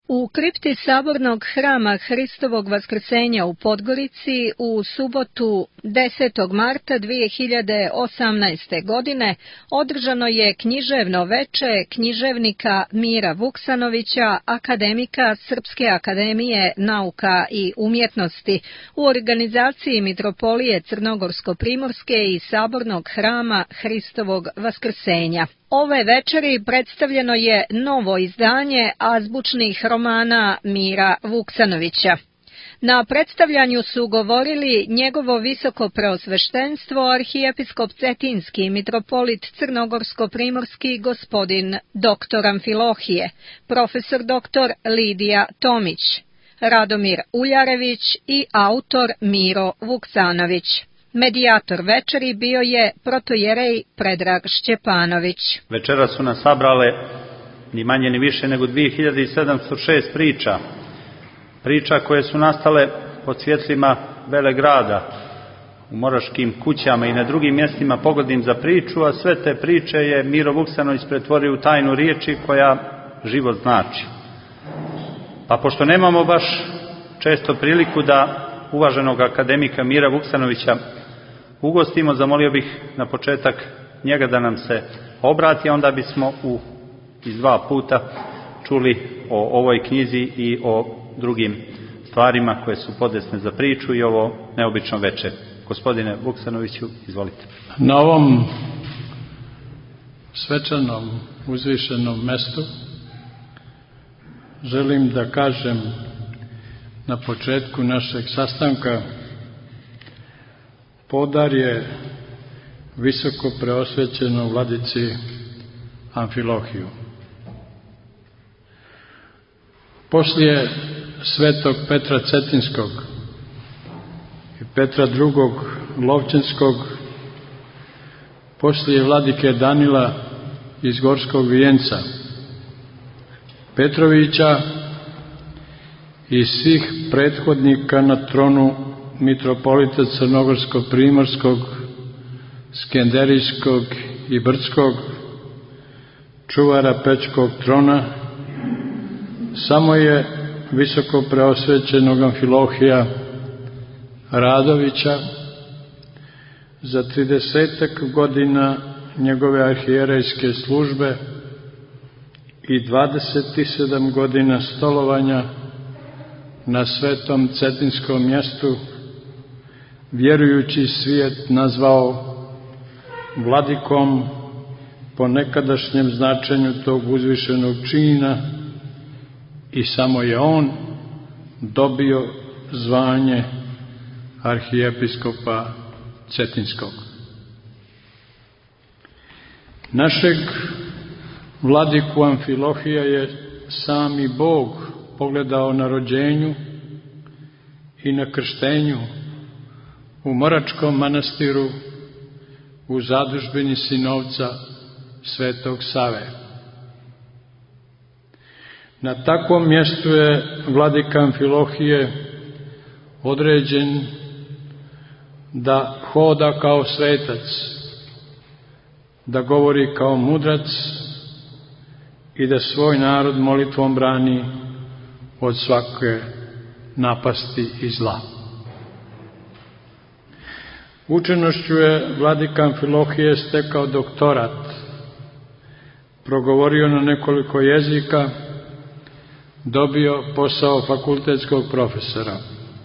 U kripti Sabornog hrama Hristovog Vaskrsenja u Podgorici u subotu 10. marta 2018. godine održano je književno veče književnika Mira Vuksanovića, akademika Srpske akademije nauka i umjetnosti u organizaciji Mitropolije Crnogorsko-primorske i Sabornog hrama Hristovog Vaskrsenja. Ove večeri predstavljeno je novo izdanje azbučnih romana Mira Vuksanovića. Na predstavljanju su govorili njegovo visoko preosveštenstvo arhijepiskop Cetinski mitropolit Crnogorsko-primorski gospodin dr. Amfilohije, profesor dr. Lidija Tomić, Radomir Uljarević i autor Miro Vuksanović. Medijator večeri bio je protojerej Predrag Šćepanović. Večera su nas sabrale ni manje ni više nego 2706 priča. Priča koje su nastale pod svjetlima Velegrada, u moraškim kućama i na drugim mjestima pogodnim za priču, a sve te priče je Miro Vuksanović pretvorio u tajnu riječi koja život znači. Pa pošto nemamo baš često priliku da uvaženog akademika Mira Vuksanovića ugostimo, zamolio bih na početak njega da nam se obrati, a onda bismo iz dva puta čuli o ovoj knjizi i o drugim stvarima koje su podesne za priču i ovo neobično večer. Gospodine Vuksanoviću, izvolite. Na ovom svečanom, uzvišenom mestu želim da kažem na početku našeg sastanka: podar je visoko preosvećenom vladici Amfilohiju. Poslije svetog Petra Cetinskog i Petra II. Lovćenskog, poslije vladike Danila iz Gorskog Vijenca, Petrovića i svih prethodnika na tronu mitropolita Crnogorsko-primorskog, Skenderijskog i Brdskog, čuvara Pečkog trona, samo je visoko preosvećenog Amfilohija Radovića za 30 godina njegove arhijerejske službe i 27 godina stolovanja na svetom Cetinskom mjestu vjerujući svijet nazvao vladikom po nekadašnjem značenju tog uzvišenog čina, i samo je on dobio zvanje arhijepiskopa Cetinskog. Našeg vladiku Amfilohija je sami Bog pogledao na rođenju i na krštenju u Moračkom manastiru u zadužbini sinovca Svetog Save. Na takvom mjestu je vladika Amfilohije određen da hoda kao svetac, da govori kao mudrac i da svoj narod molitvom brani od svake napasti i zla. Učenošću je vladika Amfilohije stekao doktorat, progovorio na nekoliko jezika, dobio posao fakultetskog profesora.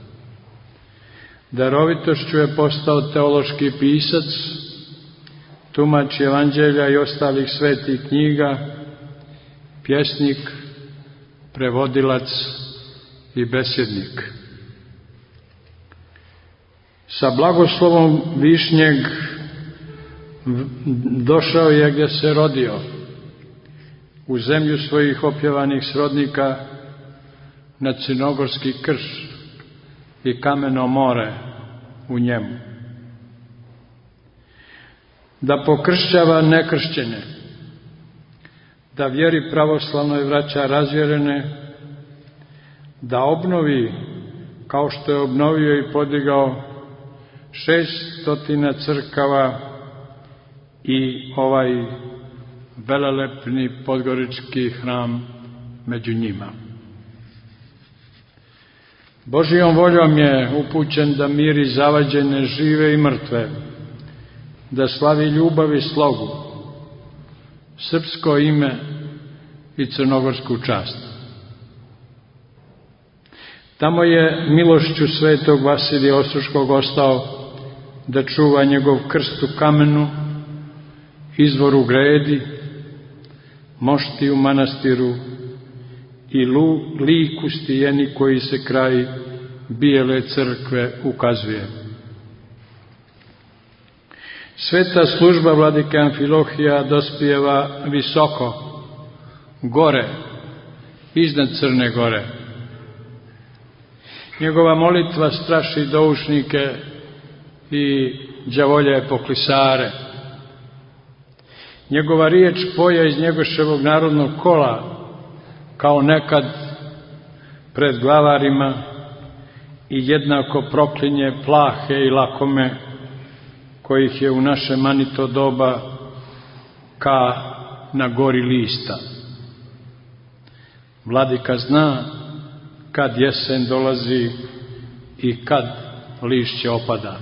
Darovitošću je postao teološki pisac, tumač evanđelja i ostalih svetih knjiga, pjesnik, prevodilac i besjednik. Sa blagoslovom višnjeg došao je gdje se rodio, u zemlju svojih opjevanih srodnika, na Crnogorski krš i kameno more u njemu. Da pokršćava nekršćene, da vjeri pravoslavnoj vraća razvjerene, da obnovi, kao što je obnovio i podigao 600 crkava i ovaj velelepni podgorički hram među njima. Božijom voljom je upućen da miri zavađene, žive i mrtve, da slavi ljubav i slogu, srpsko ime i crnogorsku čast. Tamo je milošću svetog Vasilija Ostroškog ostao da čuva njegov krst u kamenu, izvor u gredi, mošti u manastiru i lik u stijeni koji se kraj bijele crkve ukazuje. Sveta služba vladike Amfilohija dospijeva visoko, gore, iznad Crne Gore. Njegova molitva straši doušnike i đavolje poklisare. Njegova riječ poja iz Njegoševog narodnog kola, kao nekad pred glavarima, i jednako proklinje plahe i lakome, kojih je u naše manito doba ka na gori lista. Vladika zna kad jesen dolazi i kad lišće opada.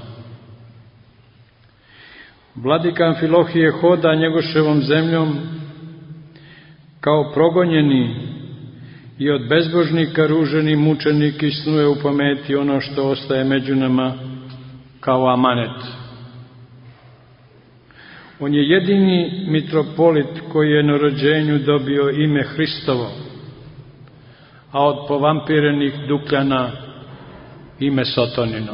Vladika Amfilohije hoda Njegoševom zemljom kao progonjeni i od bezbožnika ruženi mučenik i snuje u pameti ono što ostaje među nama kao amanet. On je jedini mitropolit koji je na rođenju dobio ime Hristovo, a od povampirenih Dukljana ime Sotonino.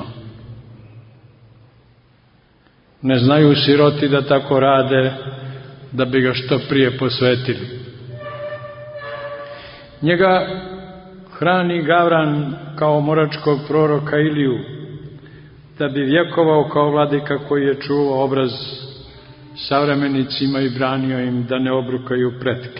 Ne znaju siroti da tako rade, da bi ga što prije posvetili. Njega hrani Gavran kao moračkog proroka Iliju, da bi vjekovao kao vladika koji je čuvao obraz savremenicima i branio im da ne obrukaju pretke.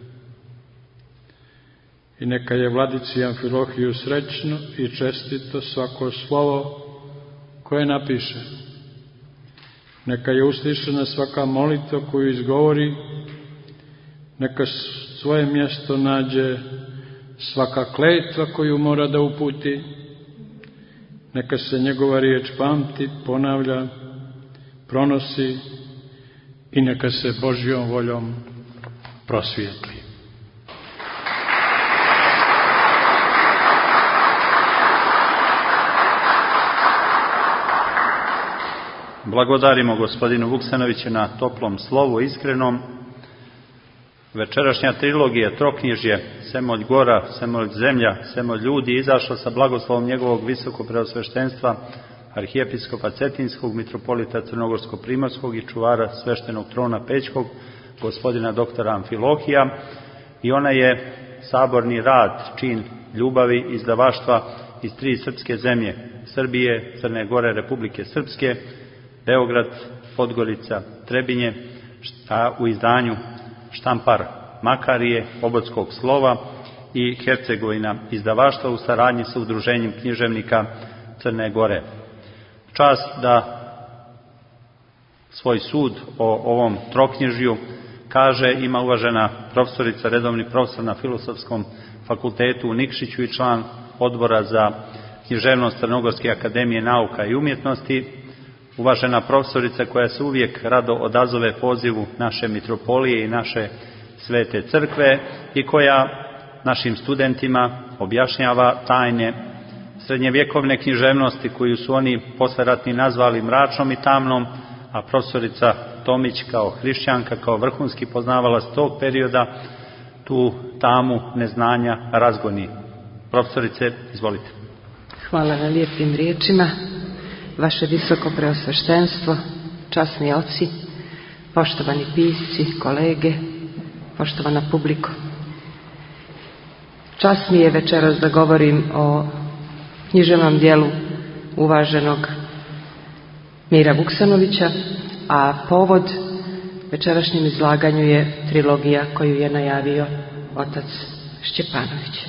I neka je vladici Amfilohiju srećno i čestito svako slovo koje napiše. Neka je uslišena svaka molitva koju izgovori, neka svoje mjesto nađe svaka kletva koju mora da uputi, neka se njegova riječ pamti, ponavlja, pronosi i neka se Božjom voljom prosvijetli. Blagodarimo gospodinu Vuksanoviću na toplom slovu iskrenom. Večerašnja trilogija Troknjižje, Semolj Gora, Semolj Zemlja, Semolj Ljudi izašla sa blagoslovom njegovog visokopreosveštenstva arhijepiskopa Cetinskog, mitropolita Crnogorsko-primorskog i čuvara sveštenog trona Pećkog, gospodina doktora Amfilohija, i ona je saborni rad, čin ljubavi izdavaštva iz 3 srpske zemlje, Srbije, Crne Gore, Republike Srpske, Beograd, Podgorica, Trebinje, a u izdanju Štampar Makarije, Obodskog slova, i Hercegovina izdavaštva u saradnji sa Udruženjem književnika Crne Gore. Čast da svoj sud o ovom troknjižju kaže ima uvažena profesorica, redovni profesor na Filozofskom fakultetu u Nikšiću i član odbora za književnost Crnogorske akademije nauka i umjetnosti, uvažena profesorica koja se uvijek rado odazove pozivu naše mitropolije i naše svete crkve i koja našim studentima objašnjava tajne srednjevjekovne književnosti koju su oni posleratni nazvali mračnom i tamnom, a profesorica Tomić kao hrišćanka, kao vrhunski poznavalac tog perioda, tu tamu neznanja razgoni. Profesorice, izvolite. Hvala na lijepim riječima. Vaše visoko preosveštenstvo, časni oci, poštovani pisci, kolege, poštovana publiko. Čast mi je večeras da govorim o književnom dijelu uvaženog Mira Vuksanovića, a povod večerašnjem izlaganju je trilogija koju je najavio otac Šćepanović.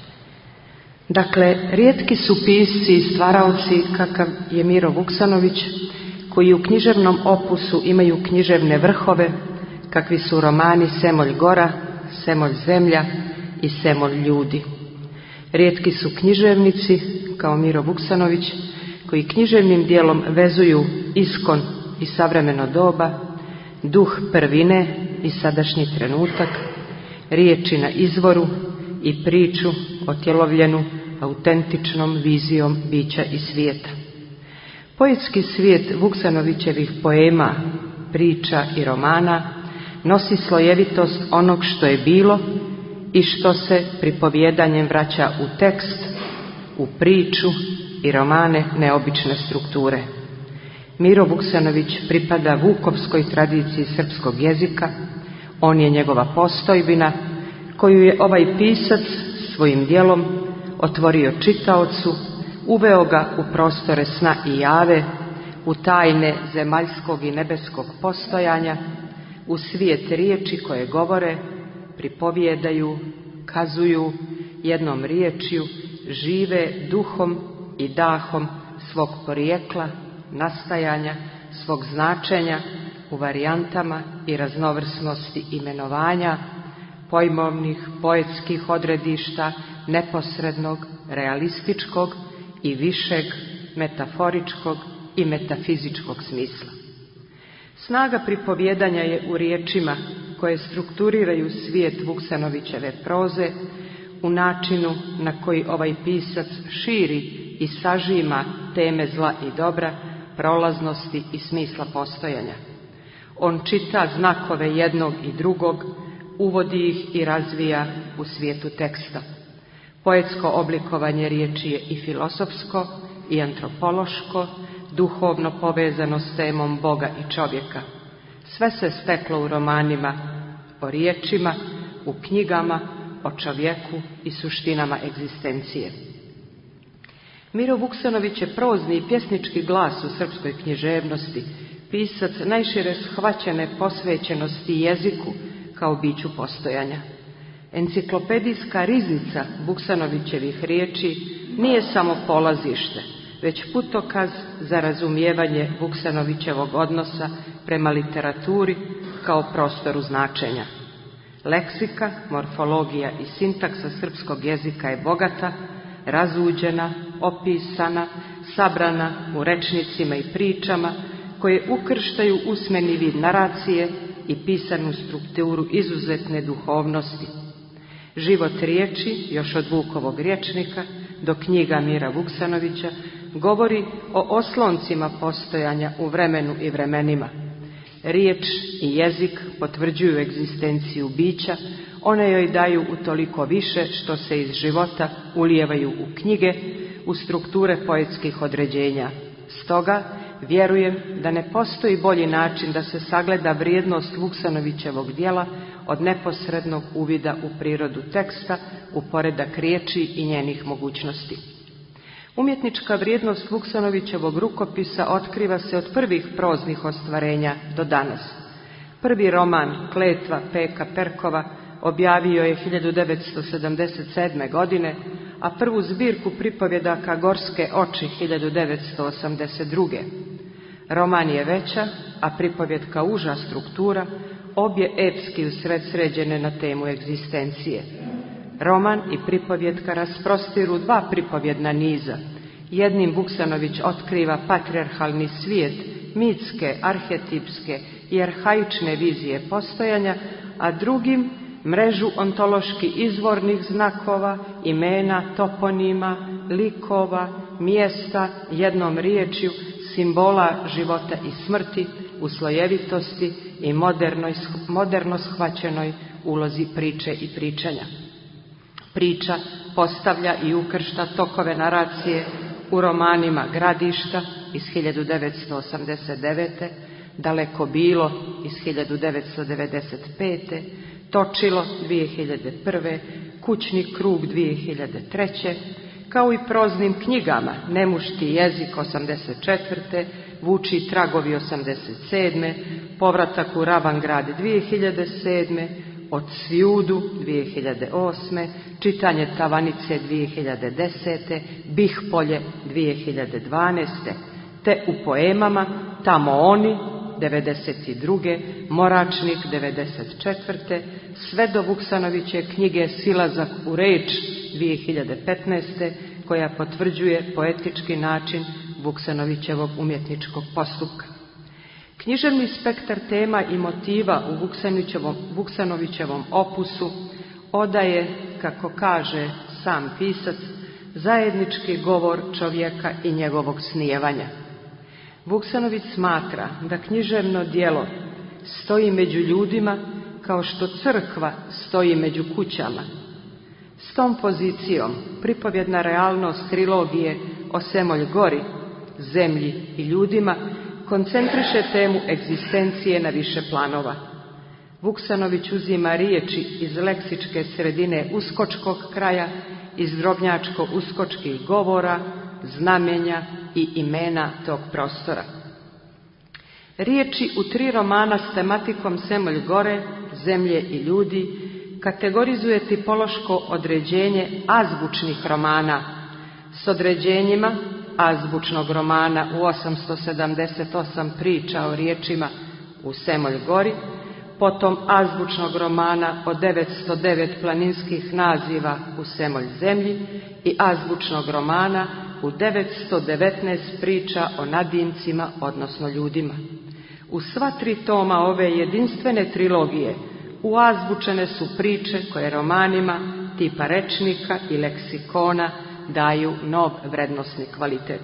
Dakle, rijetki su pisci i stvaraoci kakav je Miro Vuksanović, koji u književnom opusu imaju književne vrhove, kakvi su romani Semolj Gora, Semolj Zemlja i Semolj Ljudi. Rijetki su književnici, kao Miro Vuksanović, koji književnim dijelom vezuju iskon i savremeno doba, duh prvine i sadašnji trenutak, riječi na izvoru i priču otjelovljenu autentičnom vizijom bića i svijeta. Poetski svijet Vuksanovićevih poema, priča i romana nosi slojevitost onog što je bilo i što se pripovjedanjem vraća u tekst, u priču i romane neobične strukture. Miro Vuksanović pripada vukovskoj tradiciji srpskog jezika, on je njegova postojbina koju je ovaj pisac svojim djelom otvorio čitaocu, uveo ga u prostore sna i jave, u tajne zemaljskog i nebeskog postojanja, u svijet riječi koje govore, pripovjedaju, kazuju, jednom riječju žive duhom i dahom svog porijekla, nastajanja, svog značenja u varijantama i raznovrsnosti imenovanja, pojmovnih, poetskih odredišta, neposrednog, realističkog i višeg, metaforičkog i metafizičkog smisla. Snaga pripovjedanja je u riječima koje strukturiraju svijet Vuksanovićeve proze, u načinu na koji ovaj pisac širi i sažima teme zla i dobra, prolaznosti i smisla postojanja. On čita znakove jednog i drugog, uvodi ih i razvija u svijetu teksta. Poetsko oblikovanje riječi je i filosofsko i antropološko, duhovno povezano s temom Boga i čovjeka. Sve se steklo u romanima o riječima, u knjigama o čovjeku i suštinama egzistencije. Miro Vuksanović je prozni i pjesnički glas u srpskoj književnosti, pisac najšire shvaćene posvećenosti jeziku kao biću postojanja. Enciklopedijska riznica Vuksanovićevih riječi nije samo polazište, već putokaz za razumijevanje Vuksanovićevog odnosa prema literaturi kao prostoru značenja. Leksika, morfologija i sintaksa srpskog jezika je bogata, razuđena, opisana, sabrana u rečnicima i pričama koje ukrštaju usmeni vid naracije i pisanu strukturu izuzetne duhovnosti. Život riječi, još od Vukovog rječnika do knjiga Mira Vuksanovića, govori o osloncima postojanja u vremenu i vremenima. Riječ i jezik potvrđuju egzistenciju bića, one joj daju utoliko više što se iz života ulijevaju u knjige, u strukture poetskih određenja. Stoga vjerujem da ne postoji bolji način da se sagleda vrijednost Vuksanovićevog djela od neposrednog uvida u prirodu teksta, u poredak riječi i njenih mogućnosti. Umjetnička vrijednost Vuksanovićevog rukopisa otkriva se od prvih proznih ostvarenja do danas. Prvi roman Kletva Peka Perkova objavio je 1977. godine, a prvu zbirku pripovjedaka Gorske oči 1982. Roman je veća, a pripovjedka uža struktura, obje epski usredsređene na temu egzistencije. Roman i pripovjedka rasprostiru dva pripovjedna niza. Jednim Vuksanović otkriva patrijarhalni svijet, mitske, arhetipske i arhaične vizije postojanja, a drugim mrežu ontološki izvornih znakova, imena, toponima, likova, mjesta, jednom riječju, simbola života i smrti, u slojevitosti i moderno shvaćenoj ulozi priče i pričanja. Priča postavlja i ukršta tokove naracije u romanima Gradišta iz 1989. Daleko bilo iz 1995. Točilo 2001. Kućni krug 2003. kao i proznim knjigama Nemušti jezik 84. Vuči tragovi 87. Povratak u Ravangrad 2007. Od svijudu 2008. Čitanje Tavanice 2010. Bih polje 2012. te u poemama Tamo oni 92. Moračnik 94. sve do Vuksanoviće knjige Silazak u reč 2015. koja potvrđuje poetički način Vuksanovićevog umjetničkog postupka. Književni spektar tema i motiva u Vuksanovićevom opusu odaje, kako kaže sam pisac, zajednički govor čovjeka i njegovog snijevanja. Vuksanović smatra da književno djelo stoji među ljudima kao što crkva stoji među kućama. S tom pozicijom pripovjedna realnost trilogije o Semolj gori, zemlji i ljudima koncentriše temu egzistencije na više planova. Vuksanović uzima riječi iz leksičke sredine uskočkog kraja, iz drobnjačko-uskočkih govora, znamenja i imena tog prostora. Riječi u 3 romana s tematikom Semolj gore, zemlje i ljudi kategorizuje tipološko određenje azbučnih romana s određenjima azbučnog romana u 878 priča o riječima u Semolj gori, potom azbučnog romana o 909 planinskih naziva u Semolj zemlji i azbučnog romana u 919 priča o nadimcima, odnosno ljudima. U sva 3 toma ove jedinstvene trilogije uazbučene su priče koje romanima tipa rečnika i leksikona daju nov vrednosni kvalitet.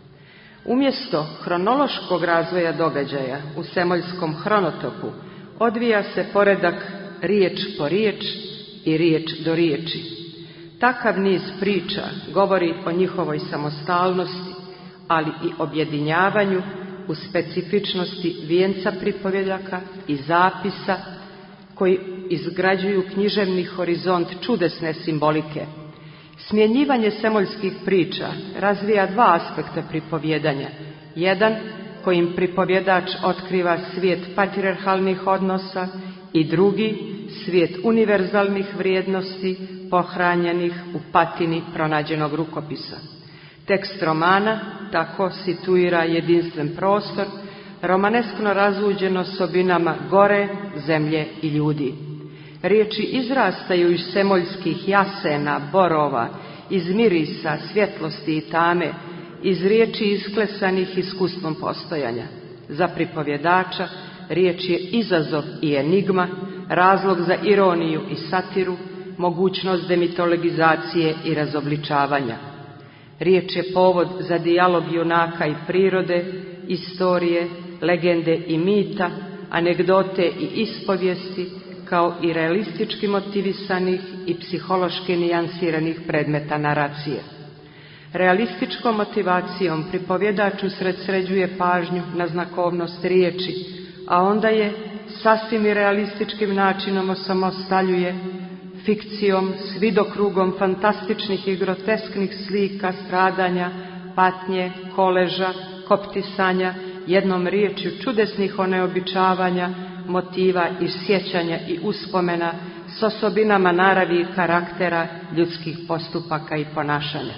Umjesto hronološkog razvoja događaja u Semoljskom hronotopu odvija se poredak riječ po riječ i riječ do riječi. Takav niz priča govori o njihovoj samostalnosti, ali i objedinjavanju u specifičnosti vijenca pripovjedaka i zapisa koji izgrađuju književni horizont čudesne simbolike. Smjenjivanje semoljskih priča razvija 2 aspekta pripovjedanja. Jedan, kojim pripovjedač otkriva svijet patrijarhalnih odnosa, i drugi, svijet univerzalnih vrijednosti pohranjenih u patini pronađenog rukopisa. Tekst romana tako situira jedinstven prostor, romaneskno razluđen osobinama gore, zemlje i ljudi. Riječi izrastaju iz semoljskih jasena, borova, iz mirisa, svjetlosti i tame, iz riječi isklesanih iskustvom postojanja. Za pripovjedača riječ je izazov i enigma, razlog za ironiju i satiru, mogućnost demitologizacije i razobličavanja. Riječ je povod za dijalog junaka i prirode, istorije, legende i mita, anegdote i ispovijesti, kao i realistički motivisanih i psihološki nijansiranih predmeta naracije. Realističkom motivacijom pripovjedač usredsređuje pažnju na znakovnost riječi, a onda je sasvim i realističkim načinom osamostaljuje, fikcijom s vidokrugom fantastičnih i grotesknih slika, stradanja, patnje, koleža, koptisanja, jednom riječju čudesnih oneobičavanja, motiva i sjećanja i uspomena s osobinama naravi i karaktera ljudskih postupaka i ponašanja.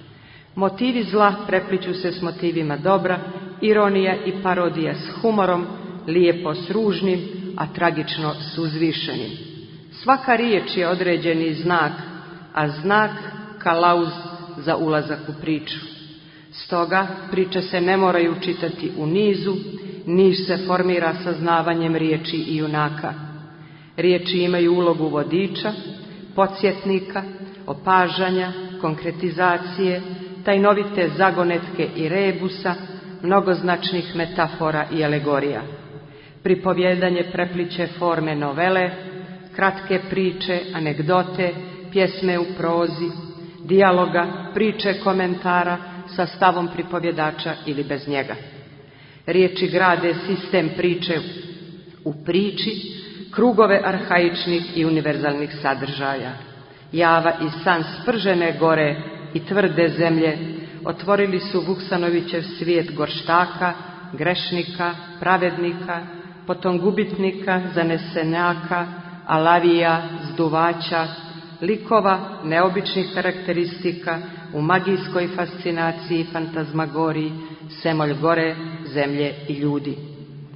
Motivi zla prepliću se s motivima dobra, ironija i parodija s humorom, lijepo s ružnim, a tragično s uzvišenim. Svaka riječ je određeni znak, a znak kalauz za ulazak u priču. Stoga priče se ne moraju čitati u nizu, niz se formira saznavanjem riječi i junaka. Riječi imaju ulogu vodiča, podsjetnika, opažanja, konkretizacije, tajnovite zagonetke i rebusa, mnogoznačnih metafora i alegorija. Pripovjedanje prepliće forme novele, kratke priče, anegdote, pjesme u prozi, dijaloga, priče, komentara sa stavom pripovjedača ili bez njega. Riječi grade sistem priče u priči, krugove arhaičnih i univerzalnih sadržaja. Java i san spržene gore i tvrde zemlje otvorili su Vuksanovićev svijet gorštaka, grešnika, pravednika, potom gubitnika, zanesenjaka, alavija, zduvača, likova, neobičnih karakteristika u magijskoj fascinaciji, fantazmagoriji, Semolj gore, zemlje i ljudi.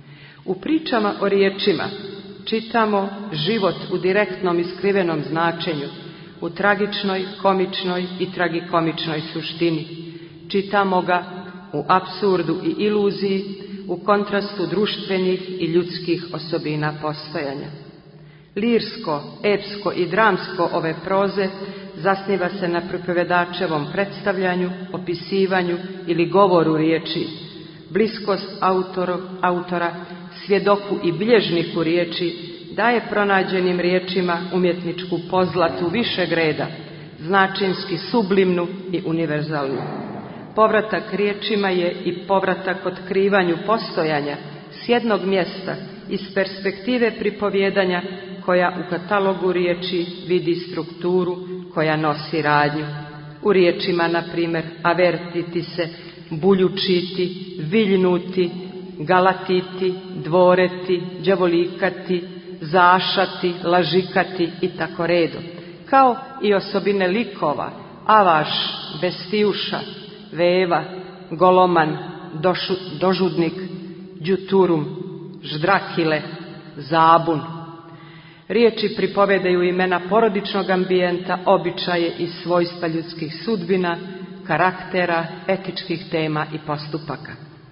U pričama o riječima čitamo život u direktnom i skrivenom značenju, u tragičnoj, komičnoj i tragikomičnoj suštini. Čitamo ga u apsurdu i iluziji, u kontrastu društvenih i ljudskih osobina postojanja. Lirsko, epsko i dramsko ove proze zasniva se na pripovedačevom predstavljanju, opisivanju ili govoru riječi. Bliskost autora, svjedoku i bilježniku riječi daje pronađenim riječima umjetničku pozlatu višeg reda, značinski sublimnu i univerzalnu. Povratak riječima je i povratak otkrivanju postojanja s jednog mjesta, iz perspektive pripovjedanja koja u katalogu riječi vidi strukturu koja nosi radnju. U riječima, na primjer, avertiti se, buljučiti, viljnuti, galatiti, dvoreti, đavolikati, zašati, lažikati i tako redom, kao i osobine likova, avaš, bestijuša, veva, goloman, dožudnik, đuturum, ždrakile, zabun. Riječi pripovedaju imena porodičnog ambijenta, običaje i svojstva ljudskih sudbina, karaktera, etičkih tema i postupaka.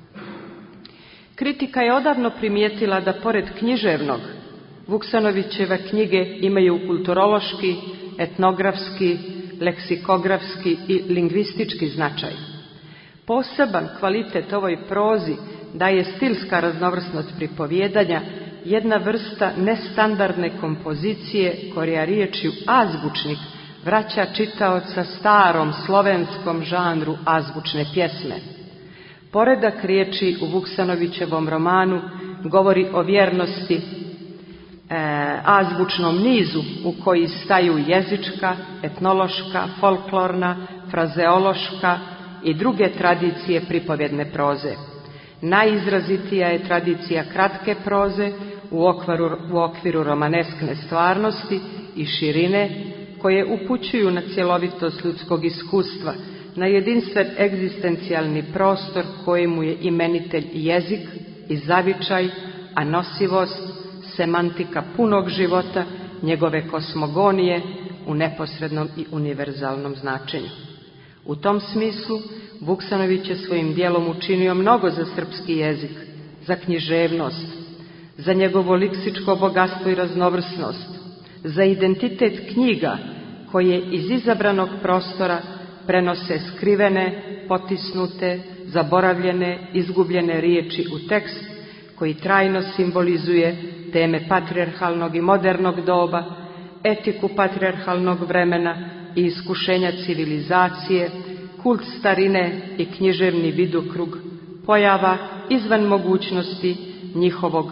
Kritika je odavno primijetila da pored književnog, Vuksanovićeve knjige imaju kulturološki, etnografski, leksikografski i lingvistički značaj. Poseban kvalitet ovoj prozi daje stilska raznovrsnost pripovjedanja, jedna vrsta nestandardne kompozicije koja riječju azbučnik vraća čitaoca starom slovenskom žanru azbučne pjesme. Poredak riječi u Vuksanovićevom romanu govori o vjernosti azbučnom nizu u koji staju jezička, etnološka, folklorna, frazeološka i druge tradicije pripovjedne proze. Najizrazitija je tradicija kratke proze u okviru romaneskne stvarnosti i širine koje upućuju na cjelovitost ljudskog iskustva, na jedinstven egzistencijalni prostor kojemu je imenitelj jezik i zavičaj, a nosivost, semantika punog života, njegove kosmogonije u neposrednom i univerzalnom značenju. U tom smislu Vuksanović je svojim djelom učinio mnogo za srpski jezik, za književnost, za njegovo leksičko bogatstvo i raznovrsnost, za identitet knjiga koje iz izabranog prostora prenose skrivene, potisnute, zaboravljene, izgubljene riječi u tekst koji trajno simbolizuje teme patrijarhalnog i modernog doba, etiku patrijarhalnog vremena i iskušenja civilizacije, kult starine i književni vidokrug pojava izvan mogućnosti njihovog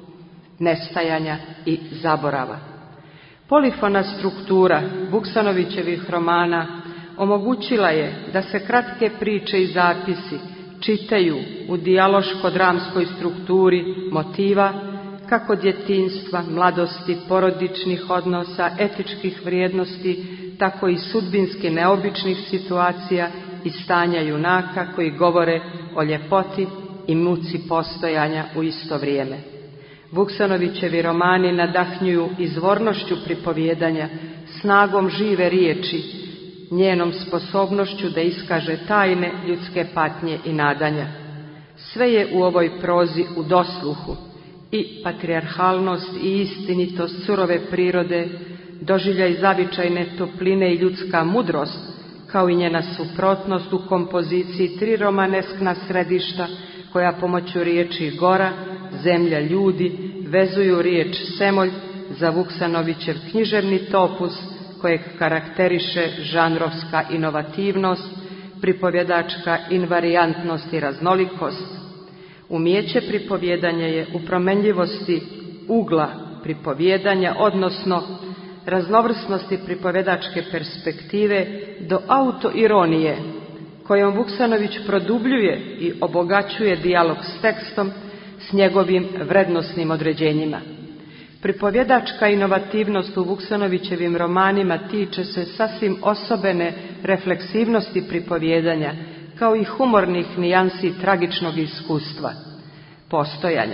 nestajanja i zaborava. Polifona struktura Vuksanovićevih romana omogućila je da se kratke priče i zapisi čitaju u dijaloško-dramskoj strukturi motiva kako djetinjstva, mladosti, porodičnih odnosa, etičkih vrijednosti, tako i sudbinski neobičnih situacija i stanja junaka koji govore o ljepoti i muci postojanja u isto vrijeme. Vuksanovićevi romani nadahnjuju izvornošću pripovjedanja, snagom žive riječi, njenom sposobnošću da iskaže tajne ljudske patnje i nadanja. Sve je u ovoj prozi u dosluhu, i patrijarhalnost i istinitost surove prirode, doživljaj zavičajne topline i ljudska mudrost, kao i njena suprotnost u kompoziciji tri romaneskna središta koja pomoću riječi gora, zemlja, ljudi vezuju riječ semolj za Vuksanovićev književni topus kojeg karakteriše žanrovska inovativnost, pripovjedačka invarijantnost i raznolikost. Umijeće pripovjedanja je u promenljivosti ugla pripovjedanja, odnosno raznovrsnosti pripovjedačke perspektive do autoironije, kojom Vuksanović produbljuje i obogaćuje dijalog s tekstom s njegovim vrednosnim određenjima. Pripovjedačka inovativnost u Vuksanovićevim romanima tiče se sasvim osobene refleksivnosti pripovjedanja, kao i humornih nijansi tragičnog iskustva postojanja.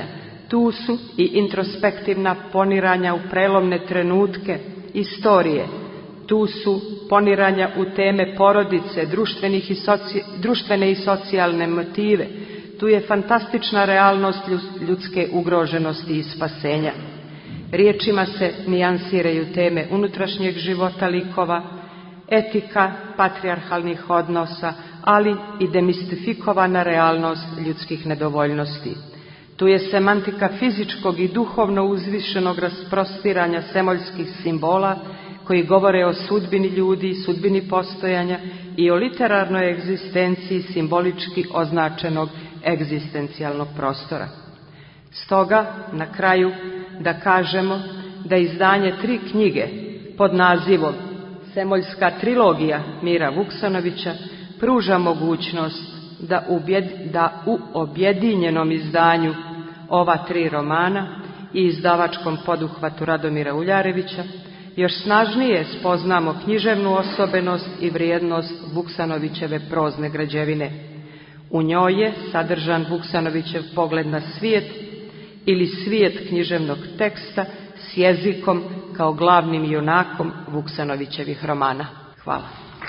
Tu su i introspektivna poniranja u prelomne trenutke istorije. Tu su poniranja u teme porodice, društvene i socijalne motive. Tu je fantastična realnost ljudske ugroženosti i spasenja. Riječima se nijansiraju teme unutrašnjeg života likova, etika patrijarhalnih odnosa, ali i demistifikovana realnost ljudskih nedovoljnosti. Tu je semantika fizičkog i duhovno uzvišenog rasprostiranja semoljskih simbola koji govore o sudbini ljudi, sudbini postojanja i o literarnoj egzistenciji simbolički označenog egzistencijalnog prostora. Stoga, na kraju, da kažemo da izdanje 3 knjige pod nazivom Semoljska trilogija Mira Vuksanovića pruža mogućnost da u objedinjenom izdanju ova 3 romana i izdavačkom poduhvatu Radomira Uljarevića još snažnije spoznamo književnu osobenost i vrijednost Vuksanovićeve prozne građevine. U njoj je sadržan Vuksanovićev pogled na svijet ili svijet književnog teksta s jezikom kao glavnim junakom Vuksanovićevih romana. Hvala.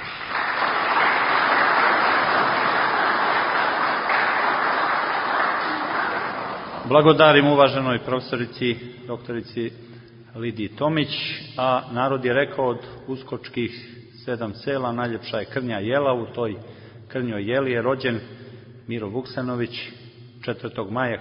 Blagodarim uvaženoj profesorici, doktorici Lidiji Tomić, a narod je rekao od uskočkih 7 sela najljepša je Krnja jela. U toj Krnjoj jeli je rođen Miro Vuksanović 4. maja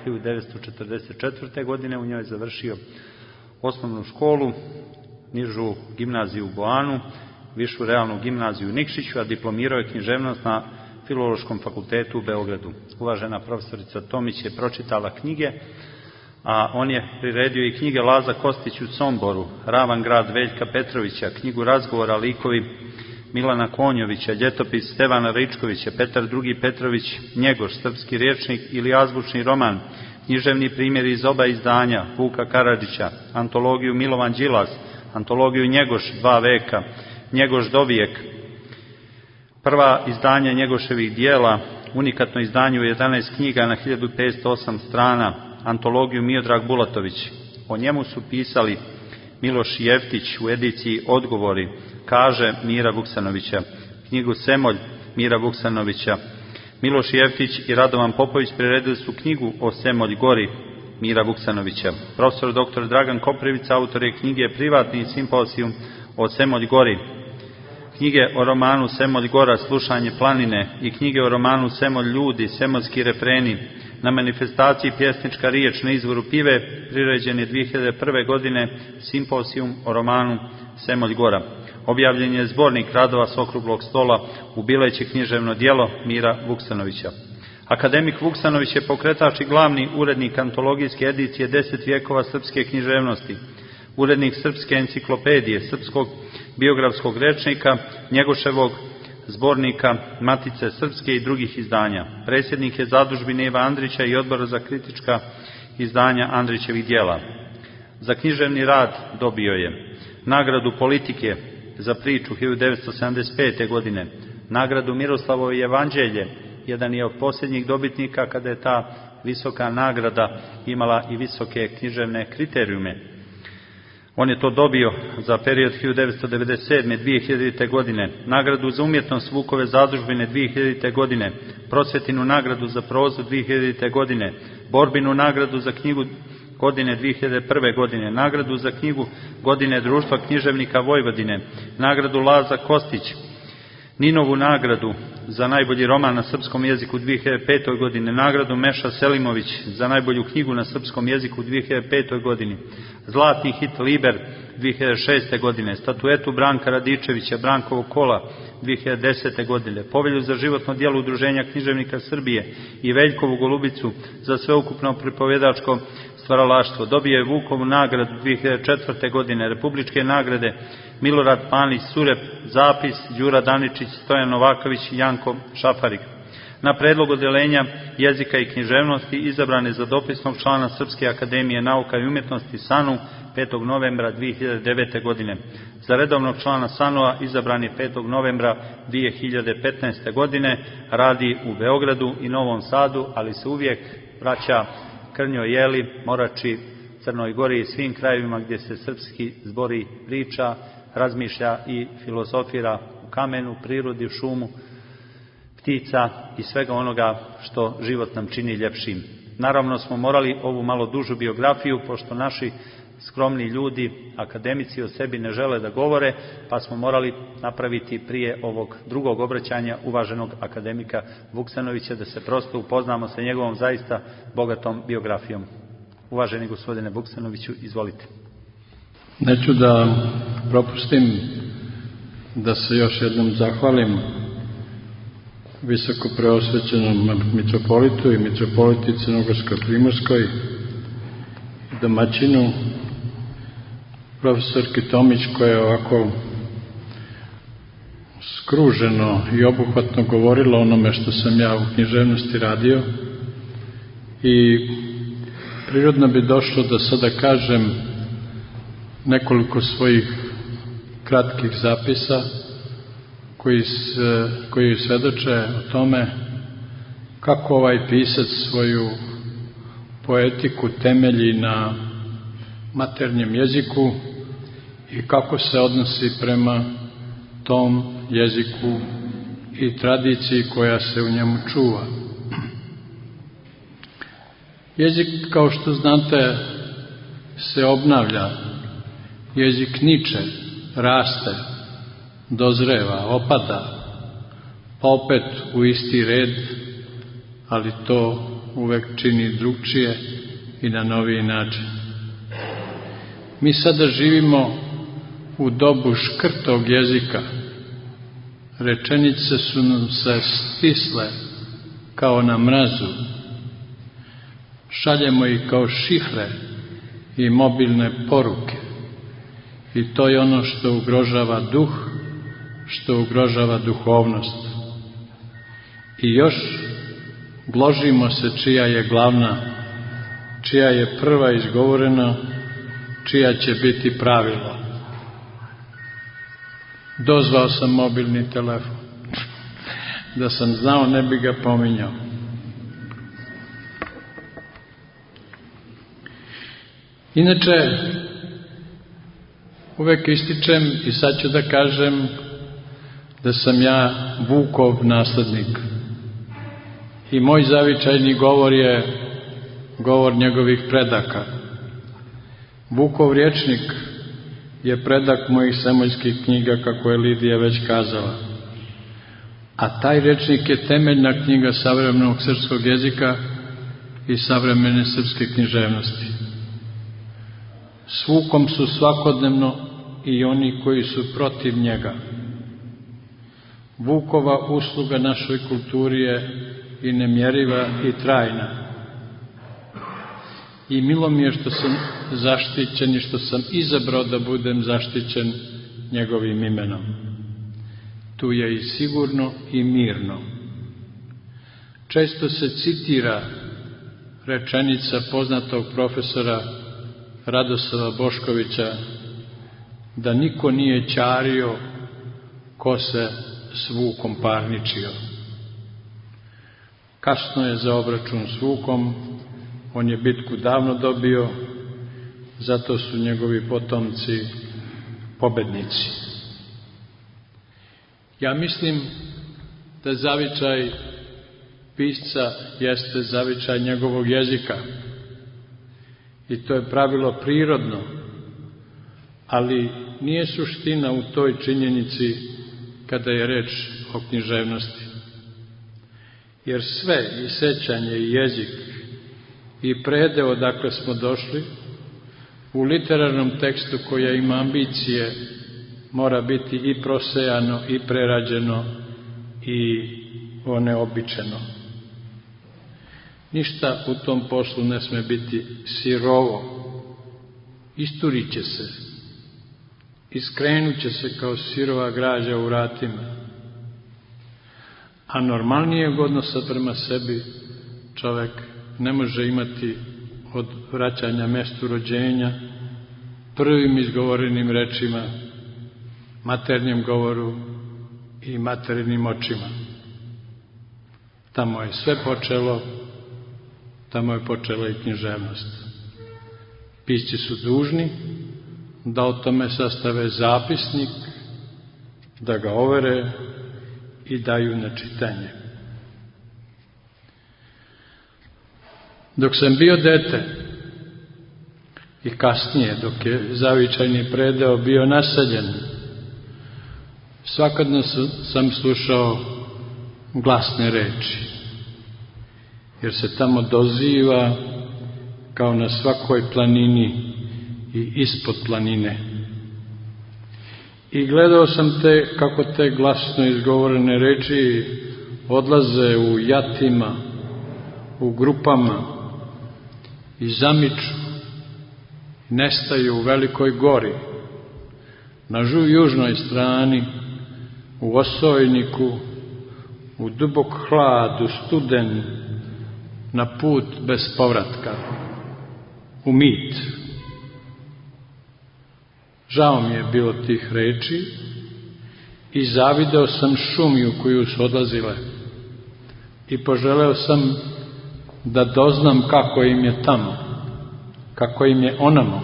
1944. godine. U njoj je završio osnovnu školu, nižu gimnaziju u Boanu, višu realnu gimnaziju u Nikšiću, a diplomirao je književnost na Filološkom fakultetu u Beogradu. Uvažena profesorica Tomić je pročitala knjige, a on je priredio i knjige Laza Kostić u Somboru, Ravan grad Veljka Petrovića, knjigu razgovora likovi Milana Konjovića, ljetopis Stevana Ričkovića, Petar II. Petrović Njegoš, srpski rječnik ili azbučni roman, književni primjeri iz oba izdanja Vuka Karadžića, antologiju Milovan Đilas, antologiju Njegoš 2 veka, Njegoš dovijek, prva izdanja Njegoševih dijela, unikatno izdanje u 11 knjiga na 1508 strana, antologiju Miodrag Bulatović. O njemu su pisali Miloš Jeftić u ediciji Odgovori, kaže Mira Vuksanovića, knjigu Semolj Mira Vuksanovića. Miloš Jeftić i Radovan Popović priredili su knjigu o Semolj gori Mira Vuksanovića. Profesor dr. Dragan Koprivica autor je knjige Privatni simposijum o Semolj gori, knjige o romanu Semolj gora, slušanje planine i knjige o romanu Semolj ljudi, semoljski refreni. Na manifestaciji Pjesnička riječ na izvoru Pive priređen je 2001. godine simposijum o romanu Semolj gora. Objavljen je zbornik radova s okruglog stola u bileće književno djelo Mira Vuksanovića. Akademik Vuksanović je pokretač i glavni urednik antologijske edicije 10 vjekova srpske književnosti, urednik srpske enciklopedije, srpskog biografskog rečnika, Njegoševog zbornika Matice srpske i drugih izdanja. Predsjednik je zadužbine Iva Andrića i odbora za kritička izdanja Andrićevih djela. Za književni rad dobio je nagradu Politike za priču 1975. godine, nagradu Miroslavovo evanđelje, jedan je od posljednjih dobitnika kada je ta visoka nagrada imala i visoke književne kriterijume. On je to dobio za period 1997-2000. godine, nagradu za umjetnost Vukove zadužbine 2000. godine, Prosvetinu nagradu za prozu 2000. godine, Borbinu nagradu za knjigu godine 2001. godine, nagradu za knjigu godine Društva književnika Vojvodine, nagradu Laza Kostić, Ninovu nagradu za najbolji roman na srpskom jeziku 2005. godine, nagradu Meša Selimović za najbolju knjigu na srpskom jeziku 2005. godini, Zlatni hit Liber 2006. godine, statuetu Branka Radičevića, Brankovog kola 2010. godine, povelju za životno djelo Udruženja književnika Srbije i Veljkovu golubicu za sveukupno pripovjedačko stvaralaštvo. Dobio je Vukovu nagradu 2004. godine, republičke nagrade Milorad Panić Surep, Zapis, Đura Daničić, Stojan Novaković i Janko Šafarik. Na predlog odeljenja jezika i književnosti izabran je za dopisnog člana Srpske akademije nauka i umjetnosti SANU 5. novembra 2009. godine. Za redovnog člana SANU-a izabran je 5. novembra 2015. godine, radi u Beogradu i Novom Sadu, ali se uvijek vraća Krnjoj Jeli, Morači, Crnoj Gori i svim krajevima gdje se srpski zbori, priča, razmišlja i filozofira u kamenu, prirodi, šumu, ptica i svega onoga što život nam čini ljepšim. Naravno smo morali ovu malo dužu biografiju, pošto naši skromni ljudi, akademici o sebi ne žele da govore, pa smo morali napraviti prije ovog drugog obraćanja uvaženog akademika Vuksanovića da se prosto upoznamo sa njegovom zaista bogatom biografijom. Uvaženi gospodine Vuksanoviću, izvolite. Neću da propustim da se još jednom zahvalim visoko preosvećenom mitropolitu i mitropoliti Crnogorsko-primorskoj i domaćinu profesorki Tomić, koja je ovako skruženo i obuhvatno govorila o onome što sam ja u književnosti radio, i prirodno bi došlo da sada kažem nekoliko svojih kratkih zapisa koji svedoče o tome kako ovaj pisac svoju poetiku temelji na maternjem jeziku i kako se odnosi prema tom jeziku i tradiciji koja se u njemu čuva. Jezik, kao što znate, se obnavlja. Jezik niče, raste, dozreva, opada, pa opet u isti red, ali to uvek čini drugčije i na noviji način. Mi sada živimo u dobu škrtog jezika. Rečenice su nam se stisle kao na mrazu. Šaljemo ih kao šifre i mobilne poruke. I to je ono što ugrožava duh, što ugrožava duhovnost. I još gložimo se čija je glavna, čija je prva izgovorena, čija će biti pravilo. Dozvao sam mobilni telefon. Da sam znao, ne bi ga pominjao. Inače, uvek ističem i sad ću da kažem da sam ja Vukov naslednik. I moj zavičajni govor je govor njegovih predaka. Vukov rječnik je predak mojih semoljskih knjiga, kako je Lidija već kazala. A taj rječnik je temeljna knjiga savremenog srpskog jezika i savremene srpske književnosti. S Vukom su svakodnevno i oni koji su protiv njega. Vukova usluga našoj kulturi je i nemjeriva i trajna. I milo mi je što sam zaštićen i što sam izabrao da budem zaštićen njegovim imenom. Tu je i sigurno i mirno. Često se citira rečenica poznatog profesora Radoslava Boškovića da niko nije ćario ko se s Vukom parničio. Kasno je za obračun s Vukom, on je bitku davno dobio, zato su njegovi potomci pobednici. Ja mislim da zavičaj pisca jeste zavičaj njegovog jezika i to je pravilo prirodno, ali nije suština u toj činjenici kada je reč o književnosti. Jer sve, i sećanje, i jezik, i predeo odakle smo došli, u literarnom tekstu koja ima ambicije mora biti i prosejano, i prerađeno, i oneobičeno. Ništa u tom poslu ne sme biti sirovo. Isturit će se, iskrenut će se kao sirova građa u vratima. A normalnijeg odnosa prema sebi čovek ne može imati od vraćanja mestu rođenja, prvim izgovorenim rečima, maternjem govoru i materinim očima. Tamo je sve počelo tamo je počela i književnost. Pisci su dužni da o tome sastave zapisnik, da ga overe i daju na čitanje. Dok sam bio dete i kasnije, dok je zavičajni predeo bio naseljen, svakadno sam slušao glasne reči, jer se tamo doziva kao na svakoj planini i ispod planine. I gledao sam kako te glasno izgovorene reči odlaze u jatima, u grupama i zamiču, nestaju u Velikoj gori, na južnoj strani, u Osojniku, u dubok hlad, u studen, na put bez povratka, u mit. Žao mi je bilo tih reči i zavideo sam šumi u koju su odlazile i poželeo sam da doznam kako im je tamo, kako im je onamo.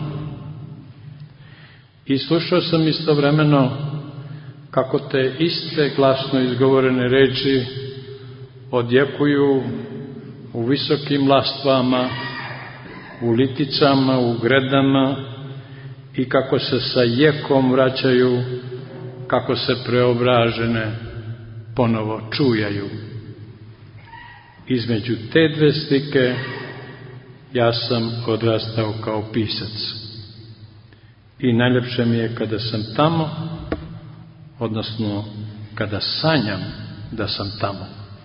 I slušao sam istovremeno kako te iste glasno izgovorene reči odjekuju u visokim lastvama, u liticama, u gredama i kako se sa jekom vraćaju, kako se preobražene ponovo čujaju. Između te dve slike ja sam odrastao kao pisac. I najljepše mi je kada sam tamo, odnosno kada sanjam da sam tamo.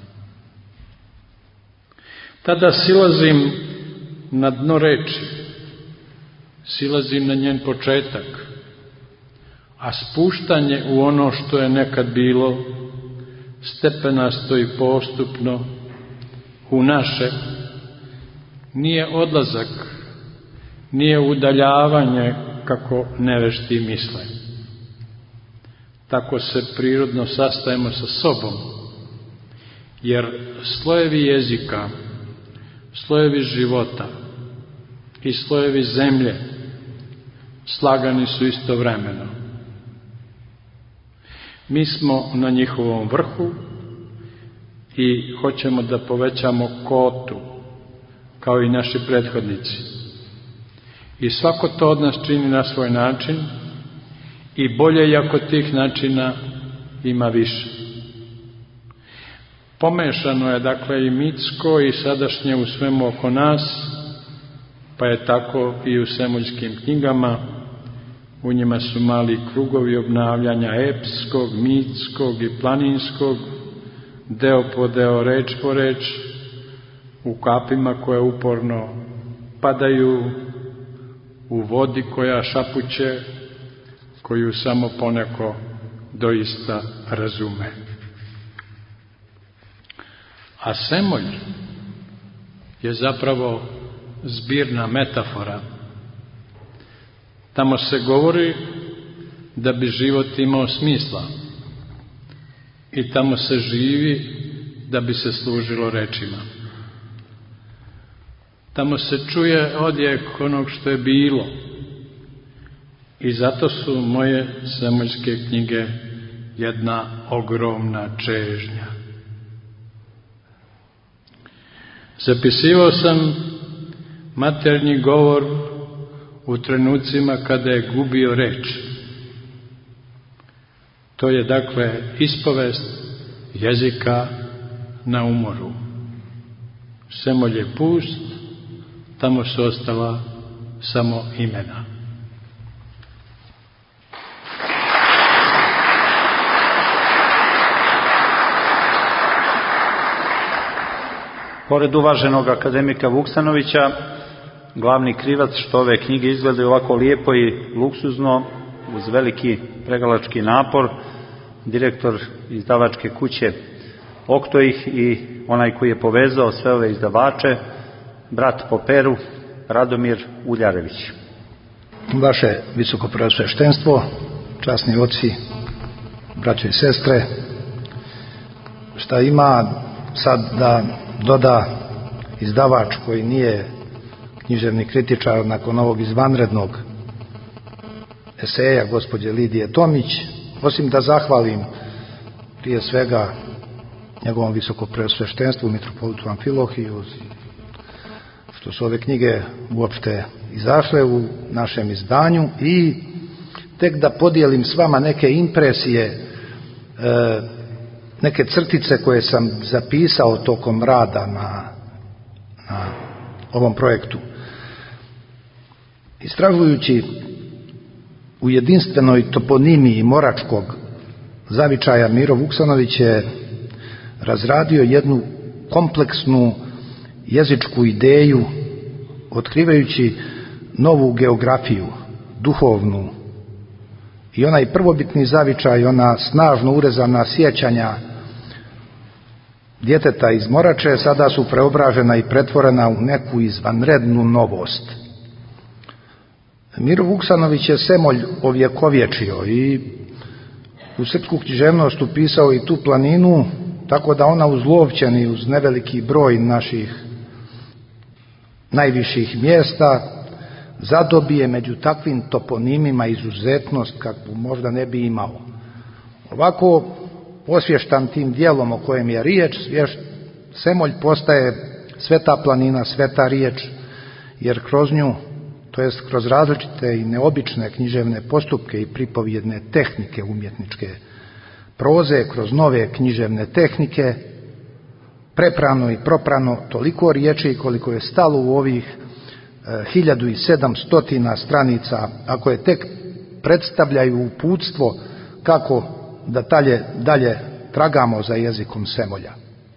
Tada silazim na dno reči, silazim na njen početak, a spuštanje u ono što je nekad bilo, stepenasto i postupno, u naše, nije odlazak, nije udaljavanje kako nevešti misle. Tako se prirodno sastajemo sa sobom, jer slojevi jezika, slojevi života i slojevi zemlje slagani su istovremeno. Mi smo na njihovom vrhu i hoćemo da povećamo kotu, kao i naši prethodnici. I svako to od nas čini na svoj način i bolje je ako tih načina ima više. Pomešano je dakle i mitsko i sadašnje u svemu oko nas, pa je tako i u Semuljskim knjigama. U njima su mali krugovi obnavljanja epskog, mitskog i planinskog, deo po deo, reč po reč, u kapima koje uporno padaju, u vodi koja šapuće, koju samo poneko doista razume. A Semolj je zapravo zbirna metafora. Tamo se govori da bi život imao smisla i tamo se živi da bi se služilo rečima. Tamo se čuje odjek onog što je bilo i zato su moje Semuljske knjige jedna ogromna čežnja. Zapisivao sam maternji govor u trenucima kada je gubio reč. To je dakle ispovest jezika na umoru. Semolj je pust, tamo su ostala samo imena. Pored uvaženog akademika Vuksanovića, glavni krivac što ove knjige izgledaju ovako lijepo i luksuzno, uz veliki pregalački napor, direktor izdavačke kuće Oktoih i onaj koji je povezao sve ove izdavače, brat po peru, Radomir Uljarević. Vaše visoko preosveštenstvo, časni oci, braće i sestre, šta ima sad da doda izdavač koji nije književni kritičar nakon ovog izvanrednog eseja gospođe Lidije Tomić, osim da zahvalim prije svega njegovom visokopreosveštenstvu mitropolitu Amfilohiju što su ove knjige uopšte izašle u našem izdanju, i tek da podijelim s vama neke impresije, neke crtice koje sam zapisao tokom rada na ovom projektu. Istražujući u jedinstvenoj toponimiji moračkog zavičaja, Miro Vuksanović je razradio jednu kompleksnu jezičku ideju, otkrivajući novu geografiju, duhovnu, i onaj prvobitni zavičaj, ona snažno urezana sjećanja djeteta iz Morače sada su preobražena i pretvorena u neku izvanrednu novost. Miro Vuksanović je Semolj ovjekovječio i u srpsku književnost upisao i tu planinu, tako da ona uz Lovćen i uz neveliki broj naših najviših mjesta zadobije među takvim toponimima izuzetnost kakvu možda ne bi imao. Ovako osvještan tim dijelom o kojem je riječ, Semolj postaje sveta planina, sveta riječ, jer kroz nju, to jest kroz različite i neobične književne postupke i pripovjedne tehnike umjetničke proze, kroz nove književne tehnike, preprano i proprano toliko riječi koliko je stalo u ovih 1700 stranica, ako je tek predstavljaju uputstvo kako da dalje tragamo za jezikom Semolja.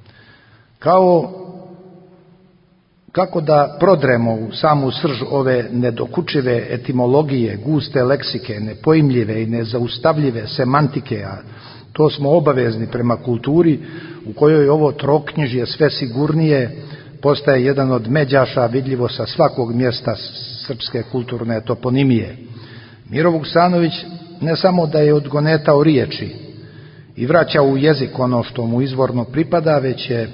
Kako da prodremo u samu srž ove nedokučive etimologije, guste leksike, nepojmljive i nezaustavljive semantike, a to smo obavezni prema kulturi u kojoj ovo troknjižje sve sigurnije postaje jedan od međaša vidljivo sa svakog mjesta srpske kulturne toponimije. Miro Vuksanović ne samo da je odgonetao riječi i vraćao u jezik ono što mu izvorno pripada, već je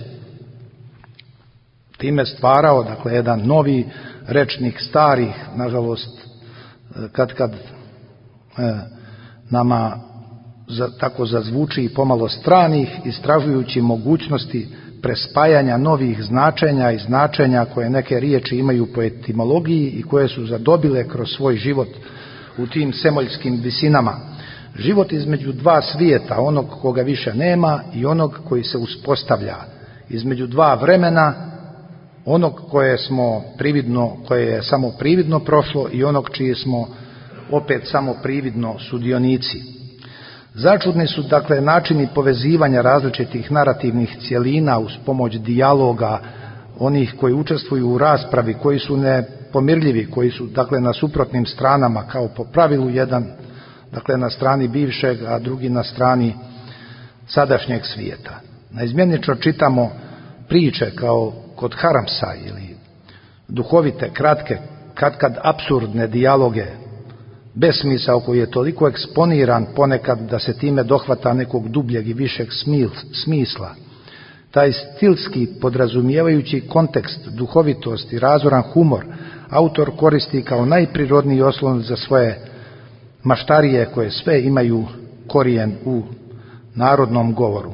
time stvarao, dakle, jedan novi rečnik starih, nažalost, kad nama tako zazvuči i pomalo stranih, istražujući mogućnosti prespajanja novih značenja i značenja koje neke riječi imaju po etimologiji i koje su zadobile kroz svoj život u tim semoljskim visinama. Život između dva svijeta, onog koga više nema i onog koji se uspostavlja, između dva vremena, onog koje je samo prividno prošlo i onog čiji smo opet samo prividno sudionici. Začudni su, dakle, načini povezivanja različitih narativnih cjelina uz pomoć dijaloga onih koji učestvuju u raspravi, koji su nepomirljivi, koji su, dakle, na suprotnim stranama, kao po pravilu jedan, dakle, na strani bivšeg, a drugi na strani sadašnjeg svijeta. Naizmjenično čitamo priče kao kod Haramsa ili duhovite, kratke, katkad apsurdne dijaloge, besmisao koji je toliko eksponiran ponekad da se time dohvata nekog dubljeg i višeg smisla. Taj stilski, podrazumijevajući kontekst, duhovitost i razoran humor autor koristi kao najprirodniji oslon za svoje maštarije koje sve imaju korijen u narodnom govoru.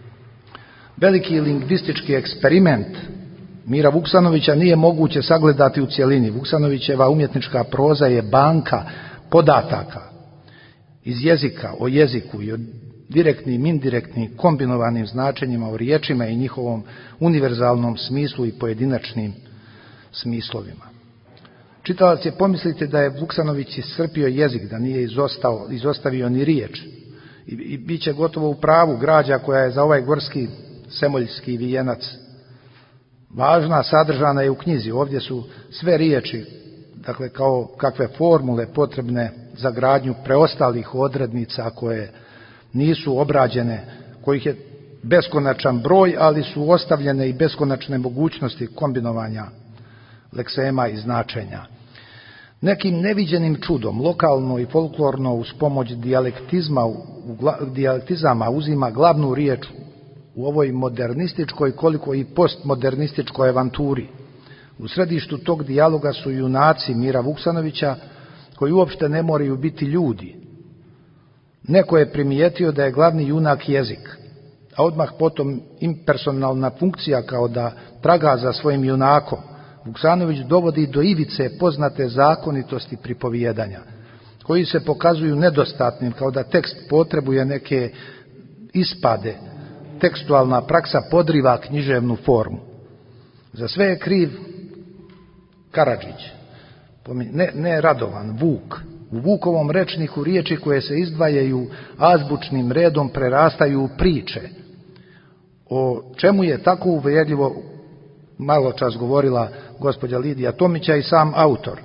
Veliki lingvistički eksperiment Mira Vuksanovića nije moguće sagledati u cjelini. Vuksanovićeva umjetnička proza je banka podataka iz jezika, o jeziku i o direktnim, indirektnim, kombinovanim značenjima, o riječima i njihovom univerzalnom smislu i pojedinačnim smislovima. Čitalac je pomisliti da je Vuksanović iscrpio jezik, da nije izostavio ni riječ. I bit će gotovo u pravu, građa koja je za ovaj gorski semoljski vijenac važna, sadržana je u knjizi. Ovdje su sve riječi, dakle, kao kakve formule potrebne za gradnju preostalih odrednica koje nisu obrađene, kojih je beskonačan broj, ali su ostavljene i beskonačne mogućnosti kombinovanja leksema i značenja. Nekim neviđenim čudom, lokalno i folklorno uz pomoć dijalektizama uzima glavnu riječ u ovoj modernističkoj koliko i postmodernističkoj avanturi. U središtu tog dijaloga su junaci Mira Vuksanovića koji uopšte ne moraju biti ljudi. Neko je primijetio da je glavni junak jezik, a odmah potom impersonalna funkcija kao da traga za svojim junakom. Vuksanović dovodi do ivice poznate zakonitosti pripovijedanja, koji se pokazuju nedostatnim, kao da tekst potrebuje neke ispade. Tekstualna praksa podriva književnu formu. Za sve je kriv Karadžić, ne Radovan, Vuk. U Vukovom rečniku riječi koje se izdvajaju azbučnim redom prerastaju u priče. O čemu je tako uvredljivo malo čas govorila gospođa Lidija Tomića i sam autor.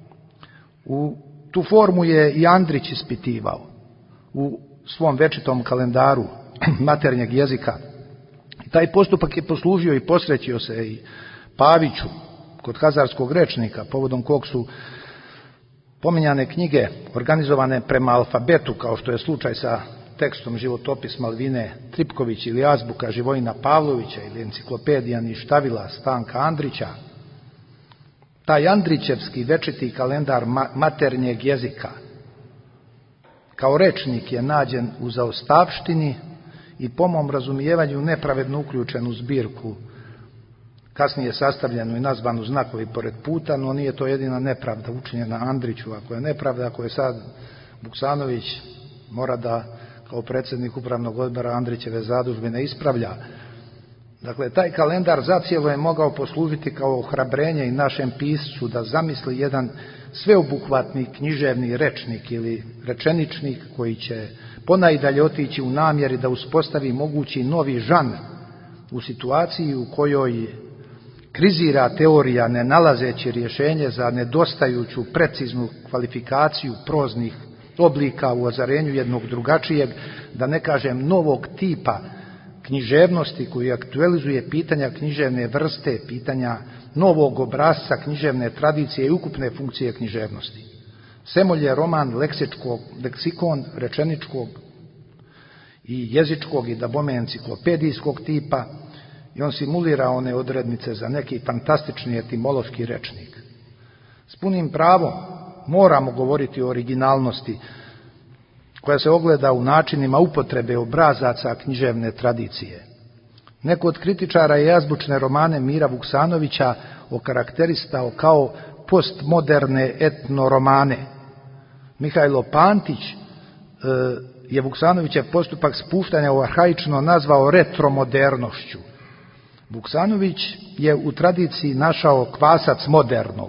U tu formu je i Andrić ispitivao u svom večitom kalendaru maternjeg jezika. I taj postupak je poslužio i posrećio se i Paviću kod Hazarskog rečnika, povodom kog su pominjane knjige organizovane prema alfabetu, kao što je slučaj sa tekstom Životopis Malvine Tripković ili Azbuka Živojina Pavlovića ili Enciklopedija Ništavila Stanka Andrića. Taj Andrićevski večiti kalendar maternjeg jezika kao rečnik je nađen u zaostavštini i po mom razumijevanju nepravedno uključen u zbirku, kasnije sastavljenu i nazvanu Znakovi pored puta, no nije to jedina nepravda učinjena Andriću. Ako je nepravda, ako je sad Vuksanović, mora da kao predsjednik upravnog odbora Andrićeve zadužbine ispravlja. Dakle, taj kalendar zacijelo je mogao poslužiti kao ohrabrenje i našem piscu da zamisli jedan sveobuhvatni književni rečnik ili rečeničnik koji će ponajdalje otići u namjeri da uspostavi mogući novi žanr u situaciji u kojoj krizira teorija ne nalazeći rješenje za nedostajuću preciznu kvalifikaciju proznih oblika u ozarenju jednog drugačijeg, da ne kažem novog tipa književnosti koji aktualizuje pitanja književne vrste, pitanja novog obrasca književne tradicije i ukupne funkcije književnosti. Semolj je roman leksikon rečeničkog i jezičkog i dabome enciklopedijskog tipa i on simulira one odrednice za neki fantastični etimološki rečnik. S punim pravom moramo govoriti o originalnosti koja se ogleda u načinima upotrebe obrazaca književne tradicije. Neko od kritičara je azbučne romane Mira Vuksanovića okarakteristao kao postmoderne etnoromane. Mihajlo Pantić je Vuksanovićev postupak spuštanja u arhaično nazvao retromodernošću. Vuksanović je u tradiciji našao kvasac modernog.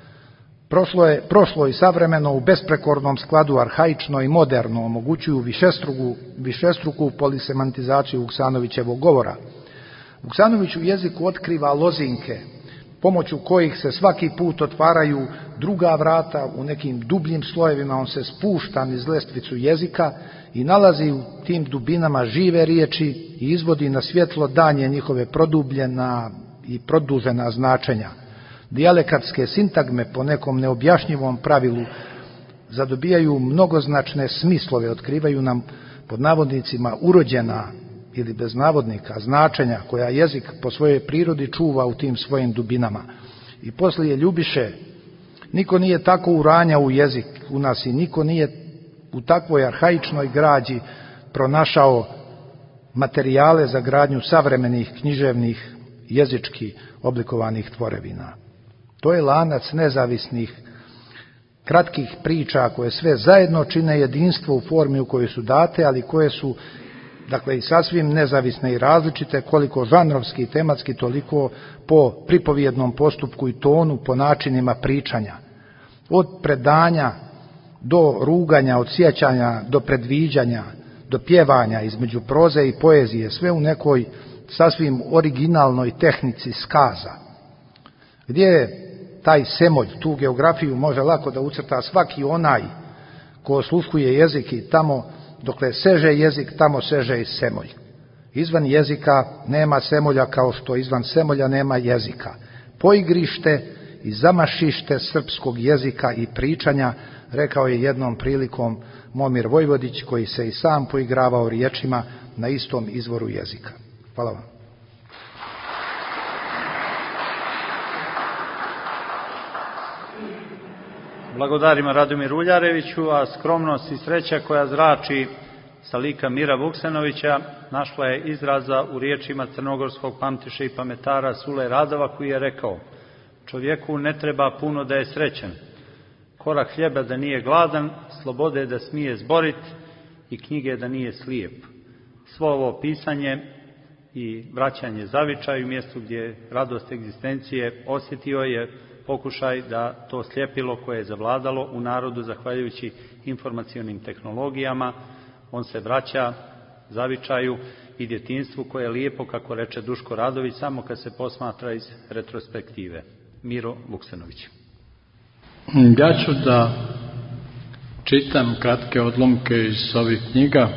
Prošlo i savremeno u besprekornom skladu arhaično i moderno omogućuju višestruku polisemantizaciju Vuksanovićevog govora. Vuksanović u jeziku otkriva lozinke, pomoću kojih se svaki put otvaraju druga vrata, u nekim dubljim slojevima on se spušta niz lestvicu jezika i nalazi u tim dubinama žive riječi i izvodi na svjetlo danje njihove produbljena i produžena značenja. Dijalekatske sintagme po nekom neobjašnjivom pravilu zadobijaju mnogoznačne smislove, otkrivaju nam pod navodnicima urođena ili bez navodnika značenja koja jezik po svojoj prirodi čuva u tim svojim dubinama. I poslije Ljubiše, niko nije tako uranjao u jezik u nas i niko nije u takvoj arhaičnoj građi pronašao materijale za gradnju savremenih književnih jezički oblikovanih tvorevina. To je lanac nezavisnih kratkih priča koje sve zajedno čine jedinstvo u formi u kojoj su date, ali koje su dakle i sasvim nezavisne i različite, koliko žanrovski i tematski, toliko po pripovjednom postupku i tonu, po načinima pričanja. Od predanja do ruganja, od sjećanja do predviđanja, do pjevanja između proze i poezije, sve u nekoj sasvim originalnoj tehnici skaza. Gdje je taj Semolj, tu geografiju može lako da ucrta svaki onaj ko osluškuje jezik i tamo dokle seže jezik, tamo seže i Semolj. Izvan jezika nema Semolja kao što izvan Semolja nema jezika. Poigrište i zamašište srpskog jezika i pričanja, rekao je jednom prilikom Momir Vojvodić, koji se i sam poigravao riječima na istom izvoru jezika. Hvala vam. Blagodarima Radomiru Uljareviću, a skromnost i sreća koja zrači sa lika Mira Vuksanovića našla je izraza u riječima crnogorskog pamtiše i pametara Sule Radova, koji je rekao: čovjeku ne treba puno da je srećan, korak hljeba da nije gladan, slobode da smije zborit i knjige da nije slijep. Svo ovo pisanje i vraćanje zavičaju, mjestu gdje je radost egzistencije, osjetio je pokušaj da to sljepilo koje je zavladalo u narodu zahvaljujući informacionim tehnologijama, on se vraća zavičaju i djetinjstvu koje je lijepo, kako reče Duško Radović, samo kad se posmatra iz retrospektive. Miro Vuksanović. Ja ću da čitam kratke odlomke iz ovih knjiga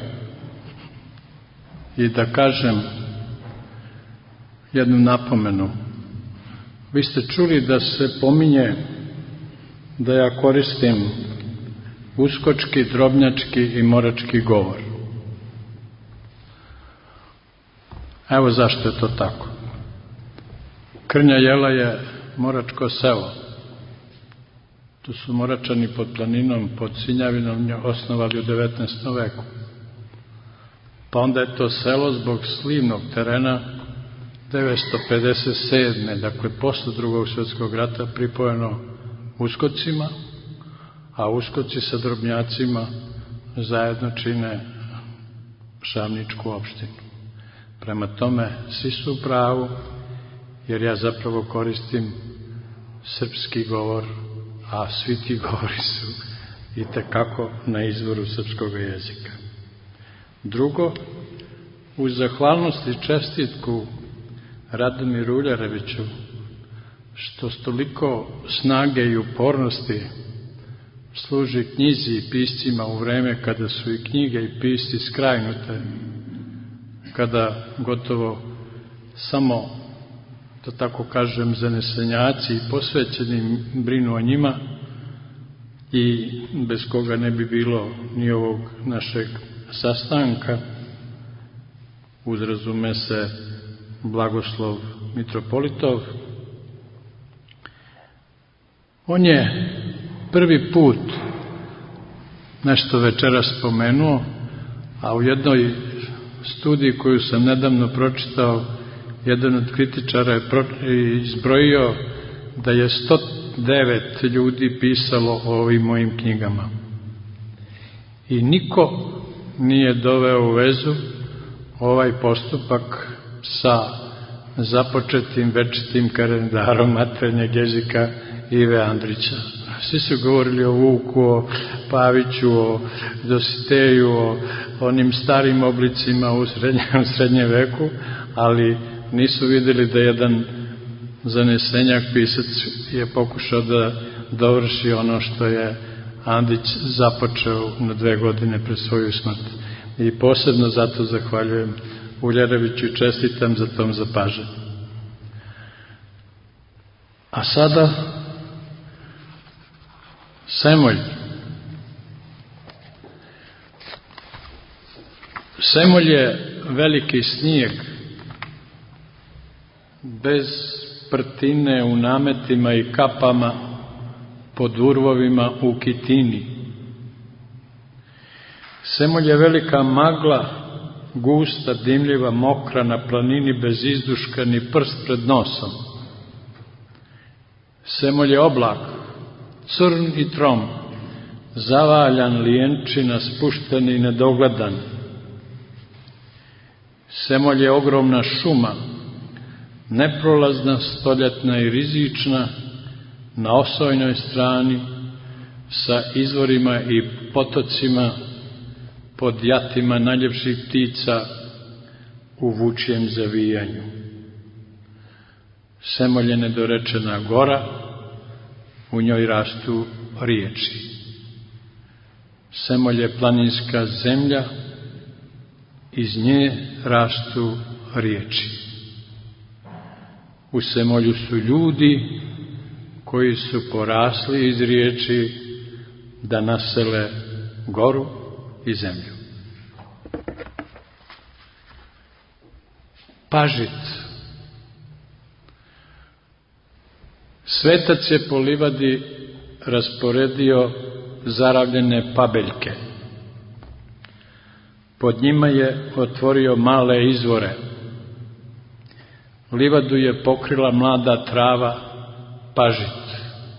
i da kažem jednu napomenu. Vi ste čuli da se pominje da ja koristim uskočki, drobnjački i morački govor. Evo zašto je to tako. Krnja Jela je moračko selo. Tu su Moračani pod planinom, pod Sinjavinom osnovali u 19. veku. Pa onda je to selo zbog slivnog terena 957. dakle posle Drugog svjetskog rata pripojeno Uskocima, a Uskoci sa Drobnjacima zajedno čine Šavničku opštinu. Prema tome, svi su u pravu, jer ja zapravo koristim srpski govor, a svi ti govori su itekako na izvoru srpskog jezika. Drugo, uz zahvalnost i čestitku Radomiru Uljareviću, što s toliko snage i upornosti služi knjizi i piscima u vreme kada su i knjige i pisci skrajnute, kada gotovo samo, da tako kažem, zanesenjaci i posvećeni brinu o njima i bez koga ne bi bilo ni ovog našeg sastanka, uz razume se Blagoslov Mitropolitov. On je prvi put nešto večeras spomenuo, a u jednoj studiji koju sam nedavno pročitao, jedan od kritičara je izbrojio da je 109 ljudi pisalo o ovim mojim knjigama. I niko nije doveo u vezu ovaj postupak sa započetim večitim kalendarom maternjeg jezika Ive Andrića. Svi su govorili o Vuku, o Paviću, o Dositeju, o onim starim oblicima u srednjem veku, ali nisu vidjeli da jedan zanesenjak pisac je pokušao da dovrši ono što je Andrić započeo na 2 godine pred svoju smrt. I posebno zato zahvaljujem Uljareviću i čestitam za tom zapažanju. A sada Semolj. Semolj je veliki snijeg, bez prtine u nametima i kapama, pod urvovima u Kitini. Semolj je velika magla, gusta, dimljiva, mokra, na planini bez izduška ni prst pred nosom. Semolj je oblak, crn i trom, zavaljan lijenčina, spušten i nedogledan. Semolj je ogromna šuma, neprolazna, stoljetna i rizična, na osojnoj strani, sa izvorima i potocima, pod jatima najljepših ptica u vučijem zavijanju. Semolj je nedorečena gora, u njoj rastu riječi. Semolj je planinska zemlja, iz nje rastu riječi. U Semolju su ljudi koji su porasli iz riječi da nasele goru i zemlju. Pažit. Svetac je po livadi rasporedio zaravljene pabeljke. Pod njima je otvorio male izvore. Livadu je pokrila mlada trava, pažit.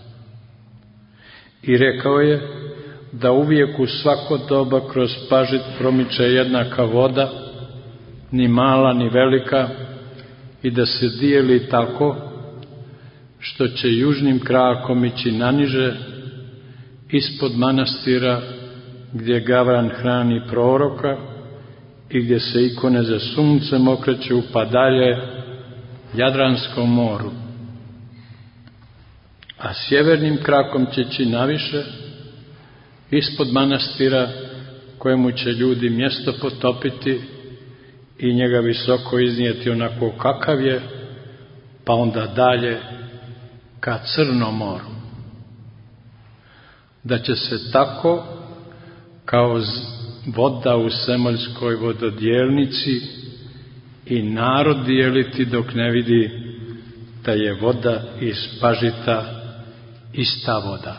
I rekao je da uvijek u svako doba kroz pažit promiče jednaka voda, ni mala ni velika, i da se dijeli tako što će južnim krakom ići naniže, ispod manastira gdje Gavran hrani proroka i gdje se ikone za suncem okreću pa dalje Jadranskom moru. A sjevernim krakom će ići naviše, ispod manastira kojemu će ljudi mjesto potopiti i njega visoko iznijeti onako kakav je, pa onda dalje ka Crnom moru. Da će se tako kao voda u Semoljskoj vododijelnici i narod dijeliti dok ne vidi da je voda iz pažita ista voda.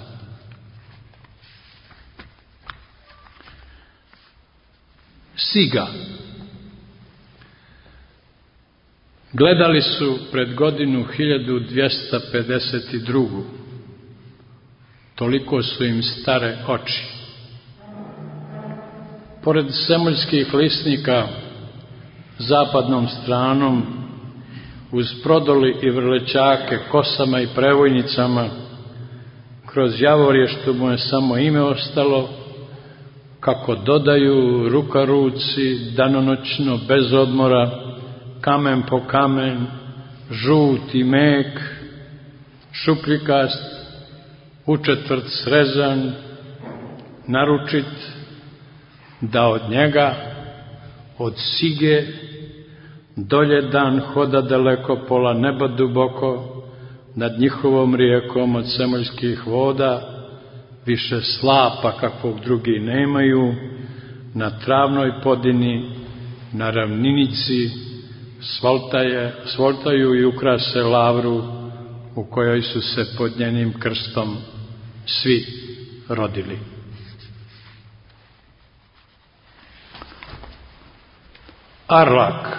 Siga. Gledali su pred godinu 1252. Toliko su im stare oči. Pored semoljskih lisnika, zapadnom stranom, uz Prodoli i Vrlećake, Kosama i Prevojnicama, kroz Javorje što mu je samo ime ostalo, kako dodaju ruka ruci, danonoćno, bez odmora, kamen po kamen, žut i mek, šupljikast, učetvrt srezan, naručit, da od njega, od sige, dolje dan hoda daleko, pola neba duboko, nad njihovom rijekom od semoljskih voda, više slapa kakvog drugi nemaju, na travnoj podini, na ravninici, svoltaju i ukrase lavru u kojoj su se pod njenim krstom svi rodili. Arlak.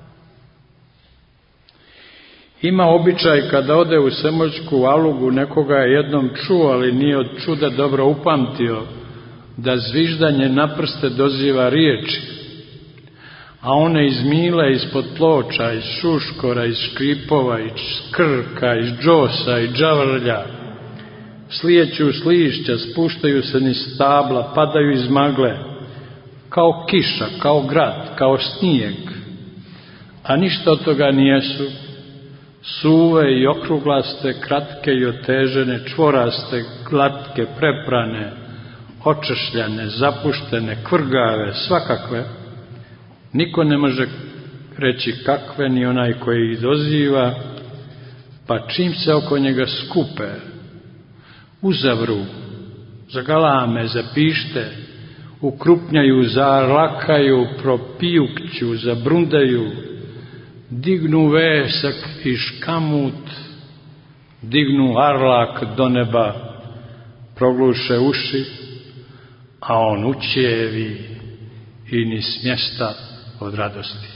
Ima običaj kada ode u semoljsku alugu, nekoga je jednom čuo, ali nije od čuda dobro upamtio, da zviždanje na prste doziva riječi, a one iz Mile, ispod Ploča, iz Šuškora, iz Škripova, iz Krka, iz Džosa i Džavrlja, slijeću slišća, spuštaju se niz stabla, padaju iz magle, kao kiša, kao grad, kao snijeg, a ništa od toga nijesu, suve i okruglaste, kratke i otežene, čvoraste, glatke, preprane, očešljane, zapuštene, kvrgave, svakakve. Niko ne može reći kakve, ni onaj koji ih doziva, pa čim se oko njega skupe, uzavru, zagalame, zapište, ukrupnjaju, zarlakaju, propijukću, zabrundaju, dignu vesak i škamut, dignu arlak do neba, progluše uši, a on učevi i ni s mjesta od radosti.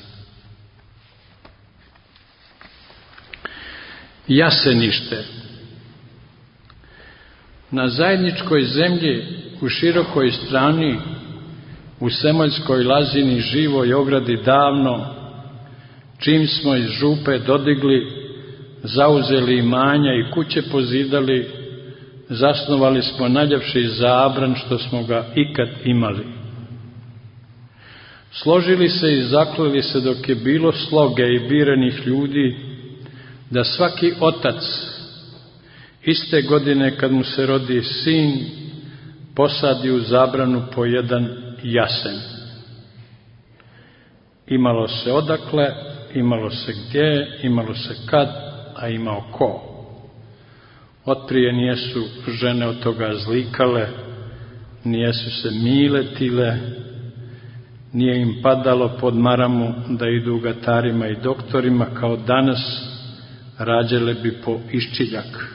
Jasenište. Na zajedničkoj zemlji, u širokoj strani, u Semoljskoj lazini, živoj ogradi davno, čim smo iz župe dodigli, zauzeli imanja i kuće pozidali, zasnovali smo najljepši zabran što smo ga ikad imali. Složili se i zakleli se dok je bilo sloge i birenih ljudi, da svaki otac iste godine kad mu se rodi sin, posadi u zabranu po jedan jasen. Imalo se odakle, imalo se gdje, imalo se kad, a imao ko. Otprije nijesu žene od toga zlikale, nijesu se miletile, Nije im padalo pod maramu da idu gatarima i doktorima kao danas, rađale bi po iščiljak.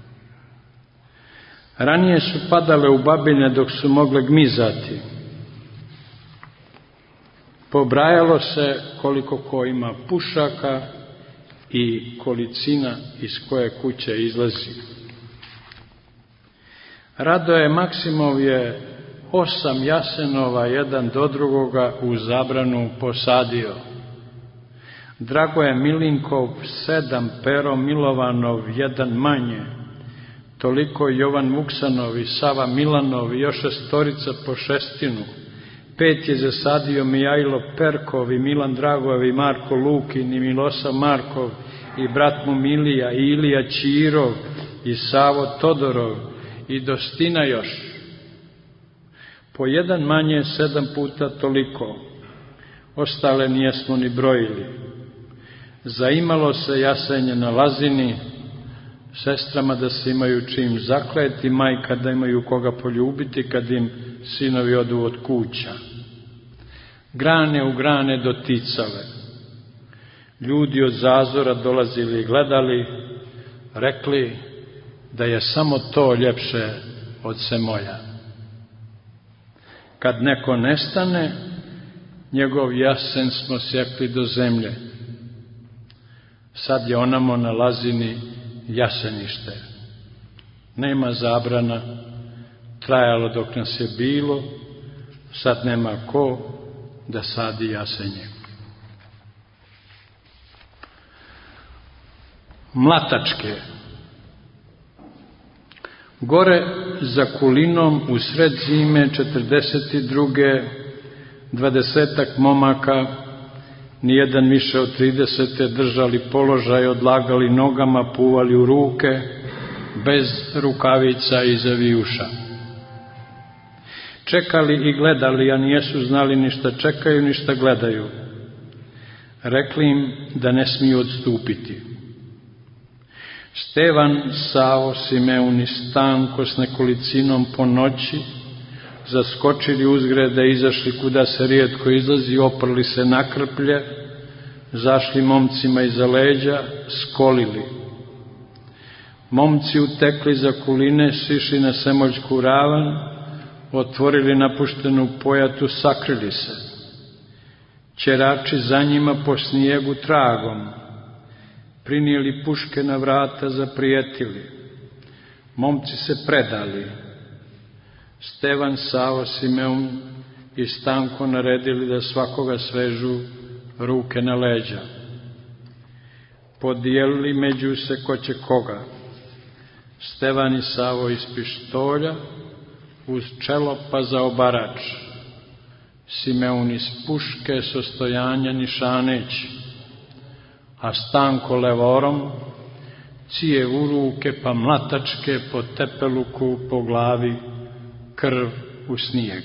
Ranije su padale u babine dok su mogle gmizati. Pobrajalo se koliko ko ima pušaka i kolicina iz koje kuće izlazi. Radoje Maksimov je 8 jasenova jedan do drugoga u zabranu posadio. Dragoje Milinkov 7, Pero Milovanov 1 manje, toliko Jovan Vuksanov i Sava Milanov i još 6 po 6. 5 je zasadio Mijajlo Perkov i Milan Dragov i Marko Lukin i Milosav Markov i brat mu Milija i Ilija Ćirov i Savo Todorov i Dostina još. Po 1 manje 7 puta toliko, ostale nijesmo ni brojili. Zaimalo se jasenje na Lazini, sestrama da se imaju čim zakleti, majka da imaju koga poljubiti kad im sinovi odu od kuća. Grane u grane doticale. Ljudi od zazora dolazili i gledali, rekli da je samo to ljepše od Semolja. Kad neko nestane, njegov jasen smo sjekli do zemlje. Sad je onamo na Lazini jasenište. Nema zabrana, trajalo dok nas je bilo, sad nema ko da sadi jasenje. Mlatačke. Gore za Kulinom u sred zime 42. 20 momaka, nijedan više od 30, držali položaj, odlagali nogama, puvali u ruke, bez rukavica i zavijuša. Čekali i gledali, a nijesu znali ništa čekaju, ništa gledaju. Rekli im da ne smiju odstupiti. Stevan, Savo, Simeun i Stanko s nekolicinom po noći zaskočili uzgrede, izašli kuda se rijetko izlazi, oprli se na krplje, zašli momcima iza leđa, skolili. Momci utekli za Kuline, sišli na Semoljsku ravan, otvorili napuštenu pojatu, sakrili se. Ćerači za njima po snijegu tragom, prinijeli puške na vrata, zaprijetili. Momci se predali. Stevan, Savo, Simeun i Stanko naredili da svakoga svežu ruke na leđa. Podijelili među se ko će koga. Stevan i Savo iz pištolja, uz čelo pa za obarač. Simeun iz puške s ostojanja nišaneći, a Stanko levorom, cijev u ruke pa mlatačke po tepeluku, po glavi, krv u snijeg.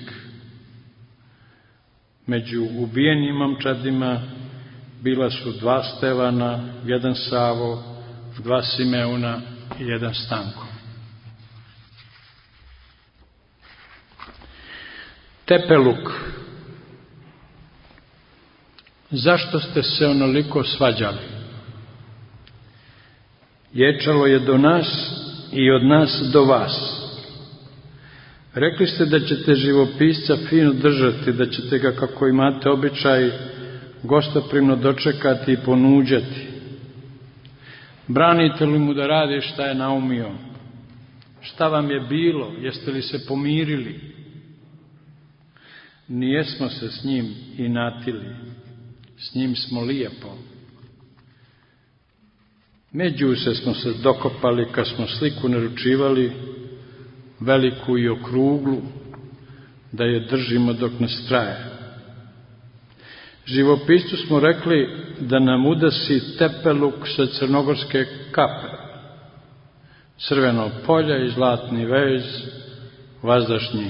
Među ubijenim momčadima bila su 2 Stevana, 1 Savo, 2 Simeuna i 1 Stanko. Tepeluk. Zašto ste se onoliko svađali? Ječalo je do nas i od nas do vas. Rekli ste da ćete živopisca fino držati, da ćete ga, kako imate običaj, gostoprimno dočekati i ponuđati. Branite li mu da radi šta je naumio? Šta vam je bilo? Jeste li se pomirili? Nijesmo se s njim inatili. S njim smo lijepo. Među se smo se dokopali kad smo sliku naručivali, veliku i okruglu, da je držimo dok nas traje. Živopiscu smo rekli da nam udasi tepeluk sa crnogorske kape, crveno polje i zlatni vez, vazdašnji.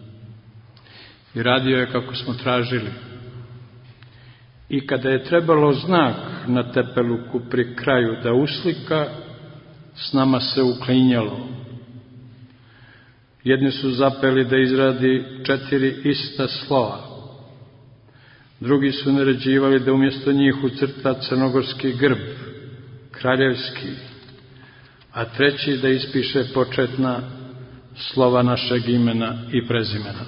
I radio je kako smo tražili. I kada je trebalo znak na tepeluku pri kraju da uslika, s nama se uklinjalo. Jedni su zapeli da izradi 4 ista slova. Drugi su naređivali da umjesto njih ucrta crnogorski grb, kraljevski, a treći da ispiše početna slova našeg imena i prezimena.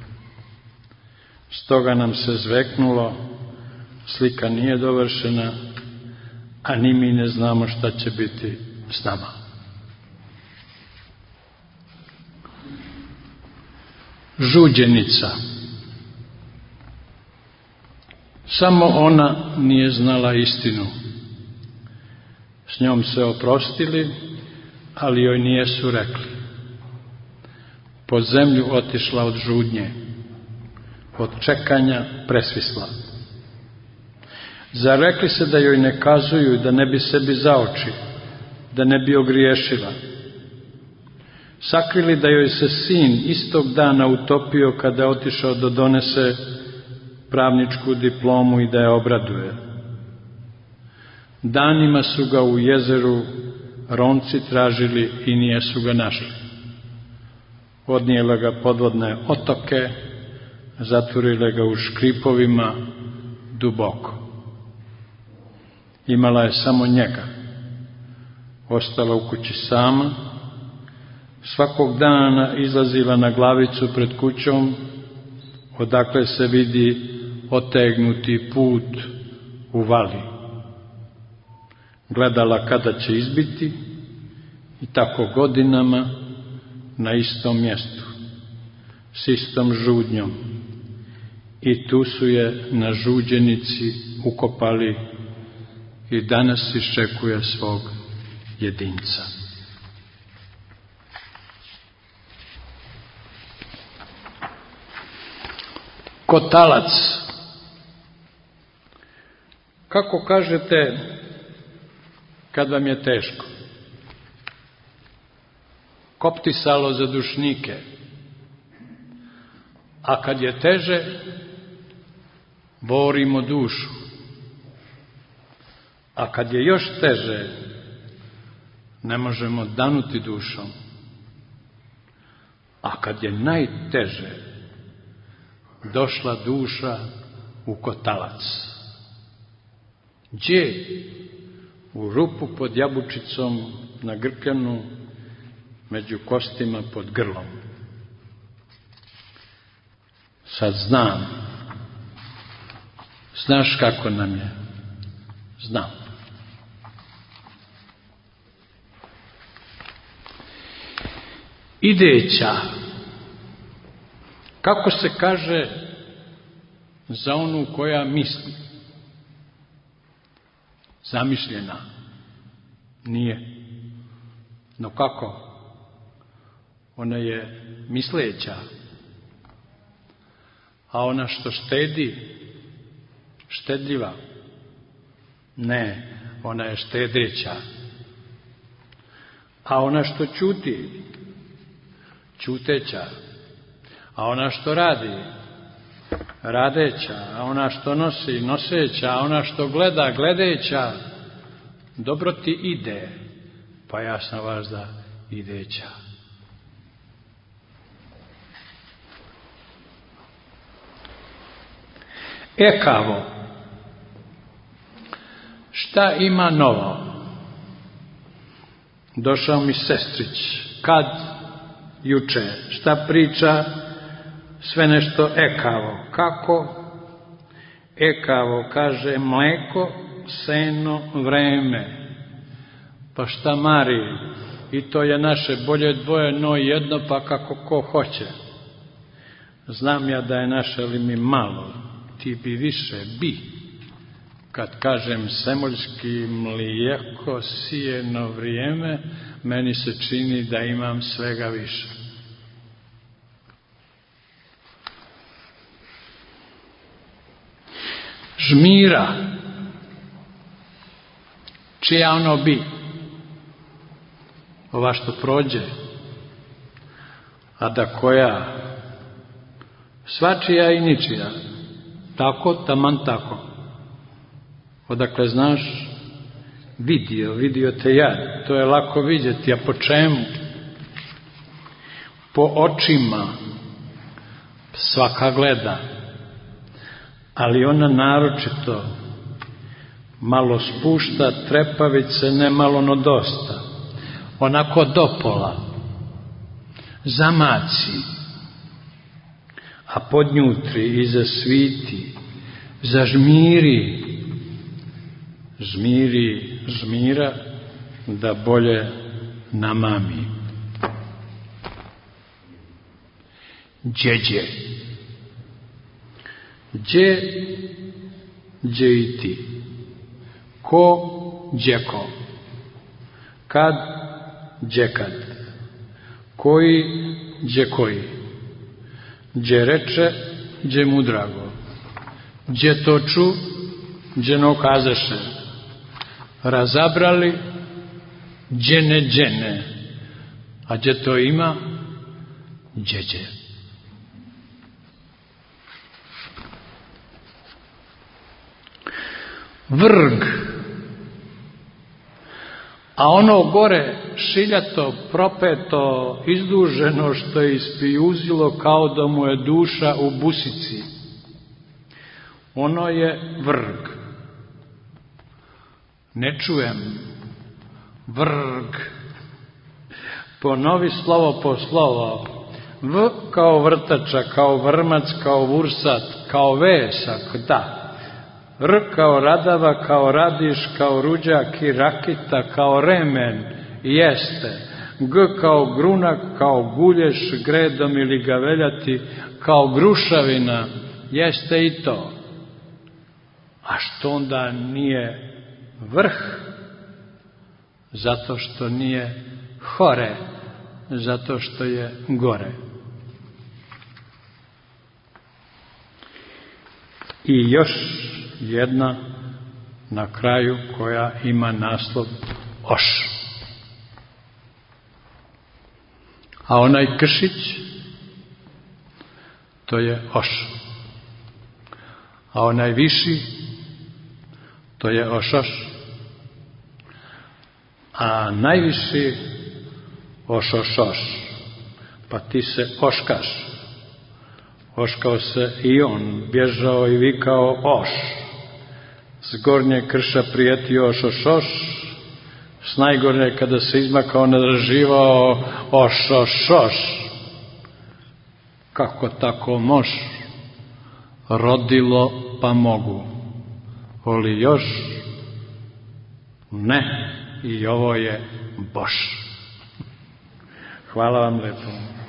Stoga nam se zveknulo, slika nije dovršena, a ni mi ne znamo šta će biti s nama. Žuđenica. Samo ona nije znala istinu. S njom se oprostili, ali joj nijesu rekli. Po zemlju otišla od žudnje, od čekanja presvisla. Zarekli se da joj ne kazuju, da ne bi sebi zaoči, da ne bi ogriješila. Sakrili da joj se sin istog dana utopio kada je otišao da donese pravničku diplomu i da je obraduje. Danima su ga u jezeru Ronci tražili i nijesu ga našli. Odnijele ga podvodne otoke, zatvorile ga u škripovima duboko. Imala je samo njega. Ostala u kući sama. Svakog dana izlazila na glavicu pred kućom, odakle se vidi otegnuti put u vali. Gledala kada će izbiti i tako godinama na istom mjestu, s istom žudnjom. I tu su je na žuđenici ukopali i danas iščekuje svog jedinca. Kotalac. Kako kažete kad vam je teško? Koptisalo za dušnike. A kad je teže, borimo dušu. A kad je još teže, ne možemo danuti dušom. A kad je najteže, došla duša u kotalac. Gdje? U rupu pod jabučicom na grkljanu, među kostima pod grlom. Sad znam. Znaš kako nam je? Znam. Ideća. Kako se kaže za onu koja misli? Zamišljena. Nije. No kako? Ona je misleća. A ona što štedi, štedljiva. Ne, ona je štedeća. A ona što ćuti, ćuteća. A ona što radi, radeća. A ona što nosi, noseća. A ona što gleda, gledeća. Dobro ti ide, pa ja sam vas da ideća. Ekavo. Šta ima novo? Došao mi sestrić. Kad? Juče. Šta priča? Sve nešto ekavo. Kako? Ekavo, kaže, mleko, seno, vreme. Pa šta mari? I to je naše, bolje dvoje, no jedno, pa kako ko hoće. Znam ja da je naše, ali mi malo. Ti bi više, bi. Kad kažem semoljski mlijeko, sijeno vrijeme, meni se čini da imam svega više. Žmira. Čija ono bi? Ova što prođe. A da koja? Svačija i ničija. Tako, taman tako. Odakle znaš? Vidio te ja. To je lako vidjeti. A po čemu? Po očima. Svaka gleda. ali ona naročito malo spušta trepavice, ne malo no dosta, onako dopola, zamaci, a podnjutri i zasviti, zažmiri, žmiri žmira da bolje namami. Đeđe. Đe, đejti. Ko, đeko. Kad, đekad. Koji, đekoji. Đe reče, đe mu drago. Đe toču, đe no kazaše. Razabrali, đene, đene. A đe to ima, đeđe. Vrg, a ono gore šiljato, propeto, izduženo što je ispijuzilo kao da mu je duša u busici, ono je vrg. Ne čujem. Vrg. Ponovi slovo po slovo. V kao vrtača, kao vrmac, kao vursat, kao vesak, da. R kao radava, kao radiš, kao ruđak i rakita, kao remen, jeste. G kao grunak, kao gulješ, gredom ili gaveljati, kao grušavina, jeste i to. A što onda nije vrh? Zato što nije hore, zato što je gore. I još jedna na kraju koja ima naslov Oš. A onaj kršić, to je Oš. A onaj viši, to je Ošoš. A najviši Ošošoš. Pa ti se oškaš. Oškao se i on, bježao i vikao Oš. S gornje krša prijetio Ošošoš, s najgornje kada se izmakao nadraživao Ošošoš. Kako tako moš? Rodilo pa mogu. Oli još? Ne, i ovo je Boš. Hvala vam lepo.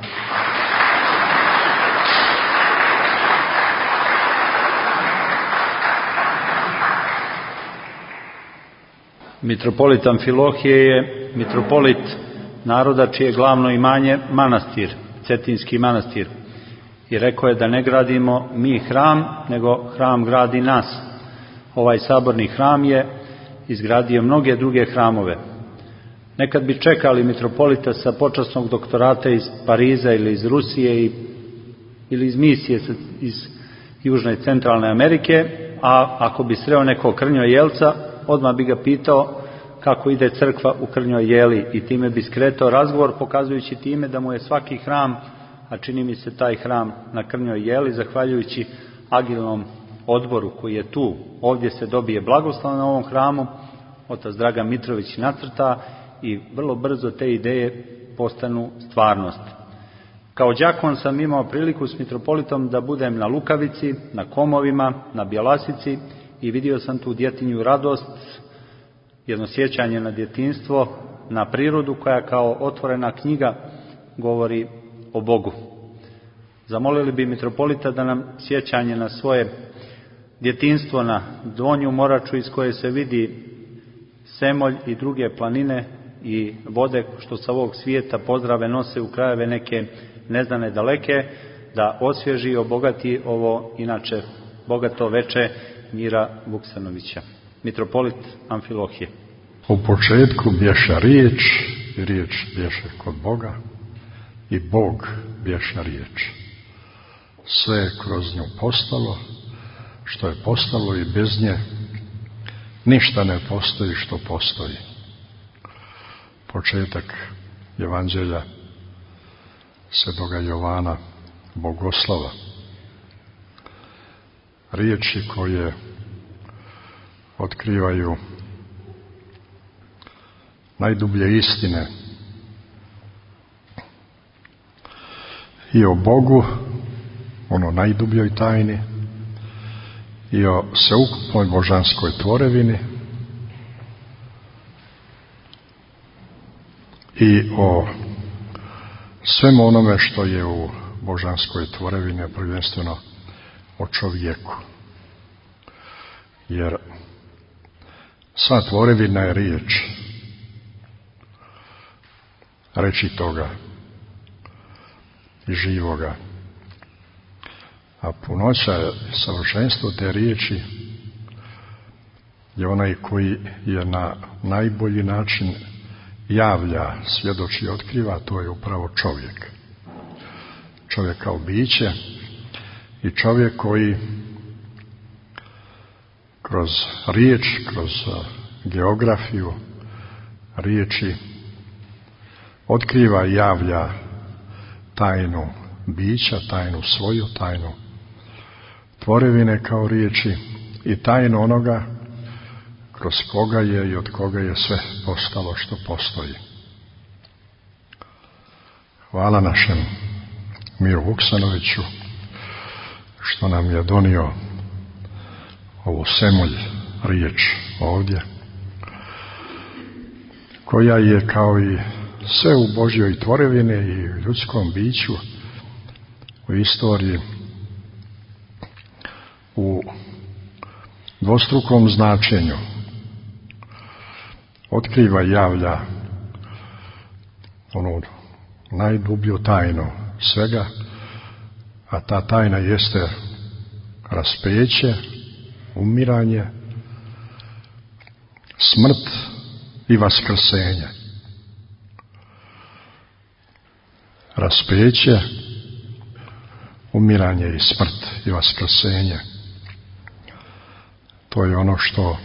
Mitropolit Amfilohije je mitropolit naroda čije glavno imanje manastir, Cetinski manastir. I rekao je da ne gradimo mi hram, nego hram gradi nas. Ovaj saborni hram je izgradio mnoge druge hramove. Nekad bi čekali mitropolita sa počasnog doktorata iz Pariza ili iz Rusije ili iz misije iz Južne i Centralne Amerike, a ako bi sreo nekog Krnjojelca, odmah bi ga pitao kako ide crkva u Krnjoj Jeli i time bi skretao razgovor, pokazujući time da mu je svaki hram, a čini mi se taj hram na Krnjoj Jeli, zahvaljujući agilnom odboru koji je tu, ovdje se dobije blagoslov na ovom hramu, otac Dragan Mitrović nacrta i vrlo brzo te ideje postanu stvarnost. Kao đakon sam imao priliku s mitropolitom da budem na Lukavici, na Komovima, na Bjelasici i vidio sam tu djetinju radost, jedno sjećanje na djetinjstvo, na prirodu koja kao otvorena knjiga govori o Bogu. Zamolili bi mitropolita da nam sjećanje na svoje djetinjstvo na Donju Moraču iz koje se vidi Semolj i druge planine i vode što sa ovog svijeta pozdrave nose u krajeve neke neznane daleke, da osvježi i obogati ovo inače bogato veče Mira Vuksanovića. Mitropolit Amfilohije. U početku bješa riječ, i riječ bješe kod Boga, i Bog bješa riječ. Sve je kroz nju postalo, što je postalo i bez nje ništa ne postoji što postoji. Početak Evanđelja Svetoga Jovana Bogoslova. riječi koje otkrivaju najdublje istine i o Bogu, ono najdubljoj tajni, i o sveukupnoj božanskoj tvorevini i o svemu onome što je u božanskoj tvorevini, prvenstveno o čovjeku. Jer sva tvorevina je riječ rečitoga i živoga. A punoća i savršenstvo te riječi je onaj koji je na najbolji način javlja, svjedoči i otkriva, to je upravo čovjek. Čovjek kao biće i čovjek koji kroz riječ, kroz geografiju riječi otkriva i javlja tajnu bića, tajnu svoju, tajnu tvorevine kao riječi i tajnu onoga kroz koga je i od koga je sve postalo što postoji. Hvala našem Miru Vuksanoviću što nam je donio ovu semulj riječ ovdje, koja je kao i sve u Božjoj tvorevini i u ljudskom biću, u istoriji, u dvostrukom značenju otkriva i javlja onu najdublju tajnu svega, a ta tajna jeste raspeće, umiranje, smrt i vaskrsenje. Raspeće, umiranje i smrt i vaskrsenje. To je ono što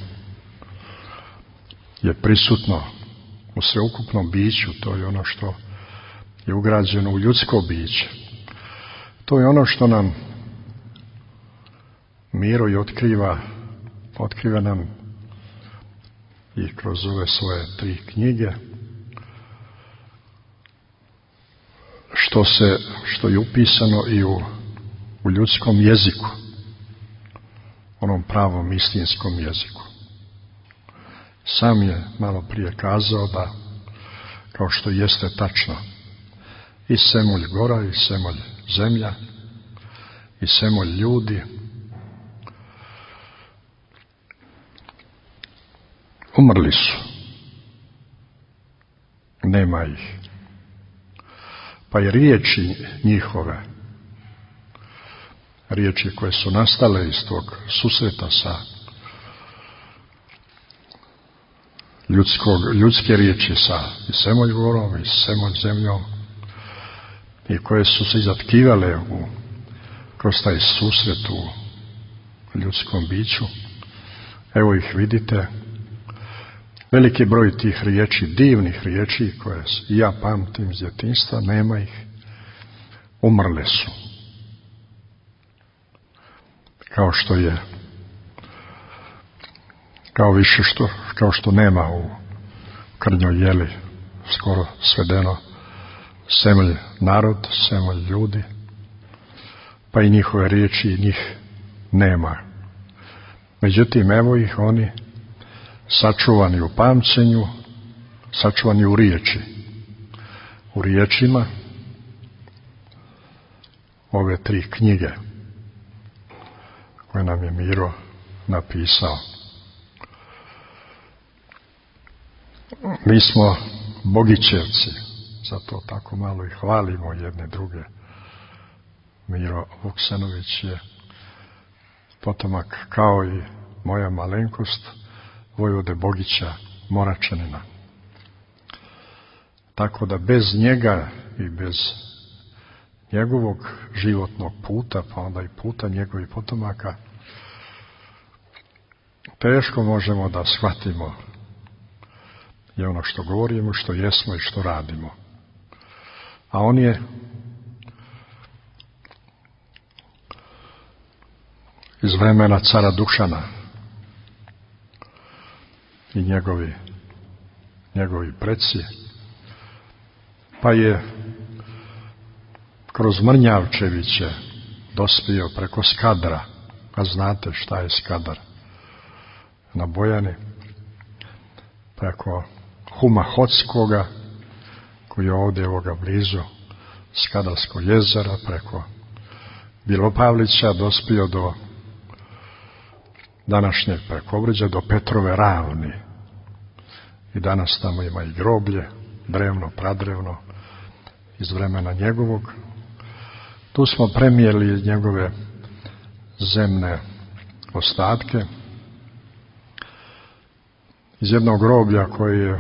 je prisutno u sveukupnom biću, to je ono što je ugrađeno u ljudsko biće. To je ono što nam Miro i otkriva nam i kroz ove svoje 3 knjige, što je upisano i u ljudskom jeziku, onom pravom istinskom jeziku. Sam je malo prije kazao da, kao što jeste tačno, i semulj gora, i semulj zemlja, i semulj ljudi umrli su. Nema ih. Pa i riječi njihove, riječi koje su nastale iz tog susreta sa ljudske riječi sa i semulj gorom i semulj zemljom, i koje su se izatkivale kroz taj susret u ljudskom biću. Evo ih vidite, veliki broj tih riječi, divnih riječi koje i ja pamtim iz djetinjstva, nema ih, umrle su. Kao što je, kao što nema u Krnjoj Jeli skoro svedeno semulj narod, semulj ljudi, pa i njihove riječi, njih nema. Međutim, evo ih oni sačuvani u pamćenju, sačuvani u riječi, u riječima ove 3 knjige koje nam je Miro napisao. Mi smo Bogićevci, zato tako malo i hvalimo jedne druge. Miro Vuksanović je potomak, kao i moja malenkost, vojvode Bogića Moračanina. Tako da bez njega i bez njegovog životnog puta, pa onda i puta njegovih potomaka, teško možemo da shvatimo je ono što govorimo, što jesmo i što radimo. A on je vremena cara Dušana i njegovi preci, pa je kroz Mrnjavčeviće dospio preko Skadra, a znate šta je Skadar na Bojani, preko Huma Hotskoga, koji je ovdje ovoga blizu Skadarskog jezera, preko Bilopavlića dospio do današnjeg Prekobrđa, do Petrove ravni. I danas tamo ima i groblje, drevno, pradrevno, iz vremena njegovog. Tu smo premijeli njegove zemne ostatke iz jednog groblja koji je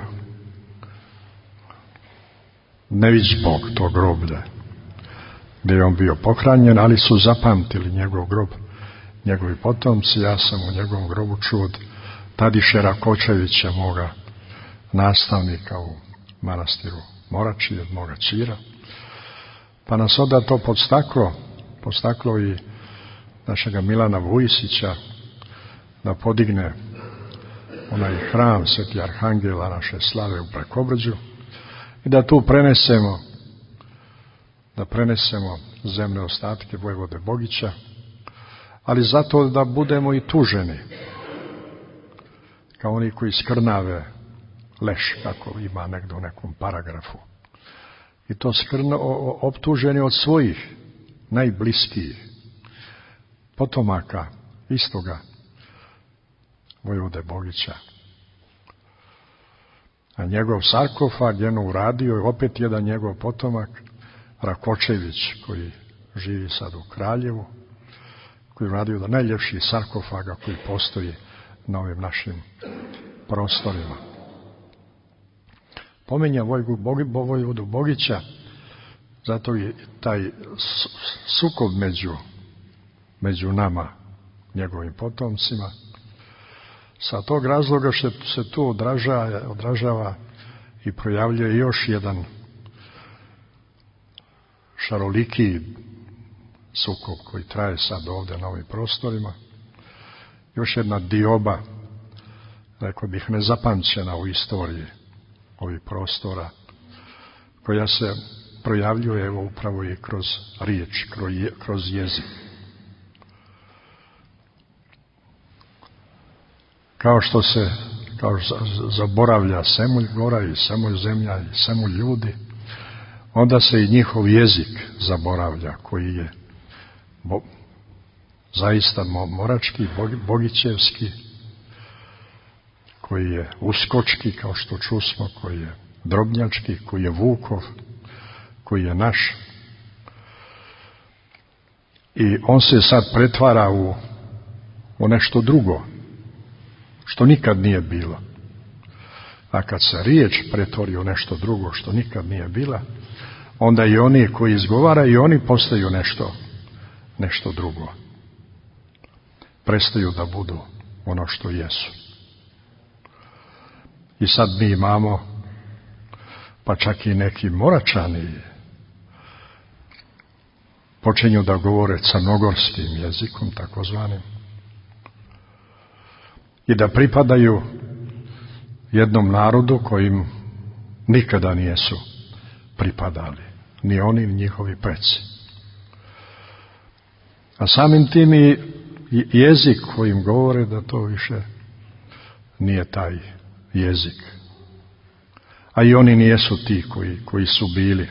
neviđ Bog, to groblje, gdje je on bio pohranjen, ali su zapamtili njegov grob, njegovi potomci. Ja sam u njegovom grobu čuo od Tadiše Rakočevića, moga nastavnika u manastiru Morači, od moga ćira. Pa nas onda to podstaklo i našega Milana Vujisića da podigne onaj hram Sveti Arhangela naše slave u Prekobrđu i da tu prenesemo zemne ostatke vojvode Bogića, ali zato da budemo i tuženi, kao oni koji skrnave leš, kako ima negdje u nekom paragrafu. I to optuženi od svojih najbliskijih potomaka istoga vojvode Bogića. A njegov sarkofag je uradio je opet jedan njegov potomak, Rakočević, koji živi sad u Kraljevu, koji je uradio da najljepši sarkofaga koji postoji na ovim našim prostorima. Pominja vojvodu Bogića, zato je taj sukob među nama, njegovim potomcima, sa tog razloga što se tu odražava i projavljuje još jedan šaroliki sukob koji traje sad ovdje na ovim prostorima. Još jedna dioba, rekao bih, nezapamćena u istoriji ovih prostora, koja se projavljuje evo upravo i kroz riječ, kroz jezik. Kao zaboravlja Semulj gora i Semulj zemlja i Semulj ljudi, onda se i njihov jezik zaboravlja, koji je zaista morački, bogićevski, koji je uskočki, kao što čusmo, koji je drobnjački, koji je Vukov, koji je naš. I on se sad pretvara u nešto drugo, što nikad nije bilo. A kad se riječ pretvori u nešto drugo, što nikad nije bila, onda i oni koji izgovaraju, i oni postaju nešto drugo. Prestaju da budu ono što jesu. I sad mi imamo, pa čak i neki Moračani počinju da govore crnogorskim jezikom, takozvanim, i da pripadaju jednom narodu kojim nikada nisu pripadali, ni oni ni njihovi preci. A samim tim i jezik kojim govore da to više nije taj jezik. A i oni nijesu ti koji su bili.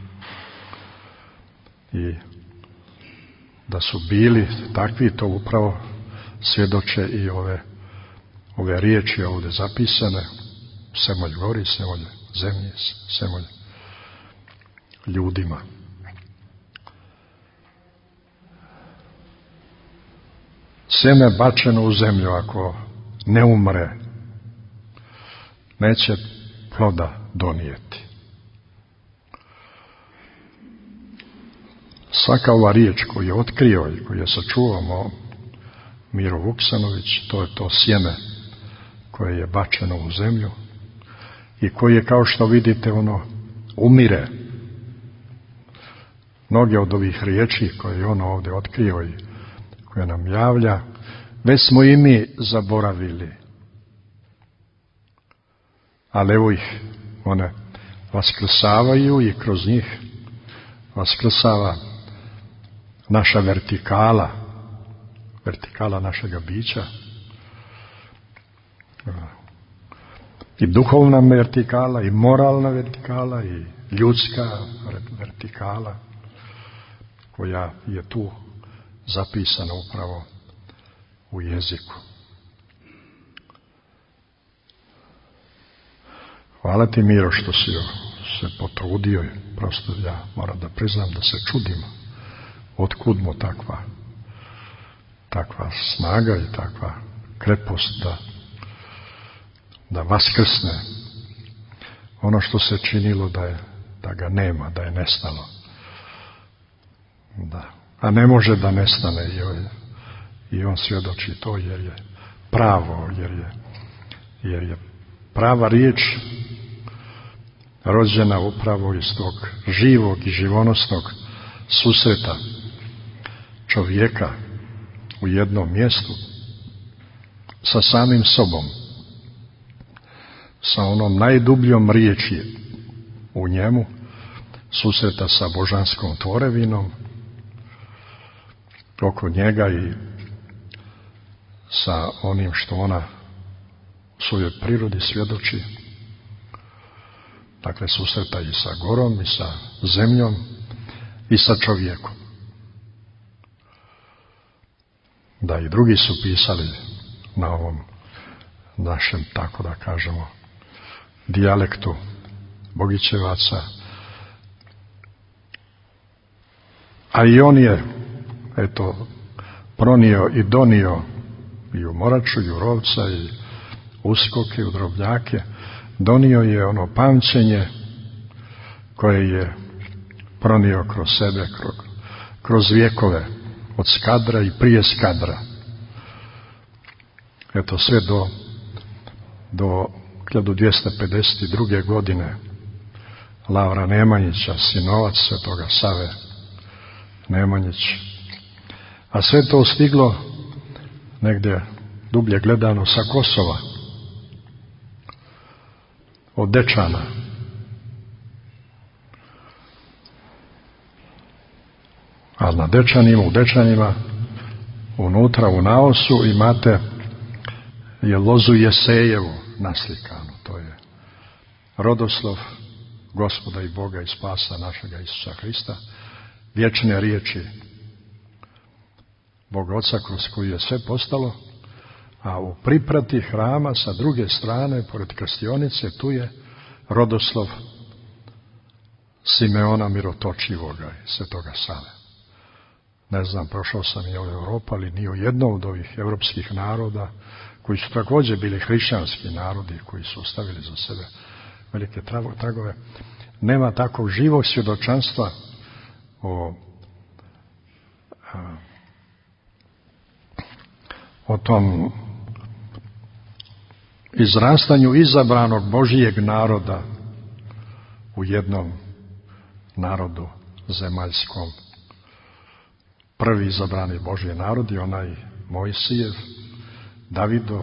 I da su bili takvi, to upravo svjedoče i ove riječi ovdje zapisane: Semulj gori, Semulj zemlji, Semulj ljudima. Sjeme bačeno u zemlju, ako ne umre, neće ploda donijeti. Svaka ova riječ koju je otkrio i koju je sačuvao Miro Vuksanović, to je to sjeme koje je bačeno u zemlju i koje, kao što vidite, umire. Mnoge od ovih riječi koje je on ovdje otkrio i koje nam javlja, Već smo i mi zaboravili. Ali evo ih, one vaskrsavaju i kroz njih vaskrsava naša vertikala našega bića i duhovna vertikala i moralna vertikala i ljudska vertikala koja je tu zapisana upravo u jeziku. Hvala ti, Miro, što si se potrudio. Prosto ja moram da priznam da se čudim otkud mu takva snaga i takva krepost da vaskrsne ono što se činilo da ga nema, da je nestalo. Da. A ne može da nestane i on svjedoči to jer je pravo, jer je prava riječ rođena upravo iz tog živog i živonosnog susreta čovjeka u jednom mjestu sa samim sobom, sa onom najdubljom riječi u njemu, susreta sa božanskom tvorevinom oko njega i sa onim što ona u svojoj prirodi svjedoči. Dakle, susreta i sa gorom, i sa zemljom, i sa čovjekom. Da, i drugi su pisali na ovom našem, tako da kažemo, dijalektu Bogićevaca. A i on je, eto, pronio i donio i u Moraču, i u Rovca, i Uskoke, i u Drobnjake. Donio je ono pamćenje koje je pronio kroz sebe, kroz vjekove, od Skadra i prije Skadra. Eto, sve do 1252. godine Lavra Nemanjića, sinovac svetoga Save Nemanjić. A sve to stiglo negdje dublje gledano sa Kosova, od Dečana. A na u Dečanima, unutra u naosu imate je lozu Jesejevu naslikanu. To je rodoslov Gospoda i Boga i spasa našega Isusa Hrista, vječne riječi Boga Oca kroz koju je sve postalo, a u priprati hrama sa druge strane, pored krstionice, tu je rodoslov Simeona Mirotočivoga i svetoga Save. Ne znam, prošao sam i u Europu, ali ni u jednom od ovih evropskih naroda, koji su također bili hrišćanski narodi, koji su ostavili za sebe velike tragove, nema takvog živog svjedočanstva o tom izrastanju izabranog Božijeg naroda u jednom narodu zemaljskom. Prvi izabrani Božji narod je onaj Mojsijev, Davidov,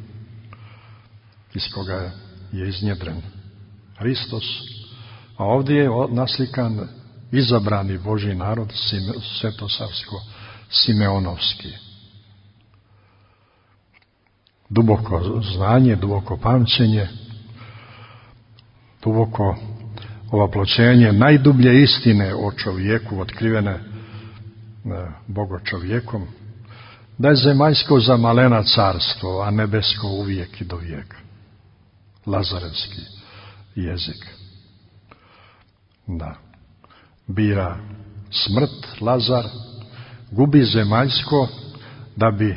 iz koga je iznjedren Hristos, a ovdje je naslikan izabrani Božji narod, svetosavsko-simeonovski. Duboko znanje, duboko pamćenje, duboko ovaploćenje najdublje istine o čovjeku, otkrivene Bogo čovjekom, da je zemaljsko za malena carstvo, a nebesko uvijek i do vijeka. Lazarevski jezik. Da. Bira smrt, Lazar, gubi zemaljsko da bi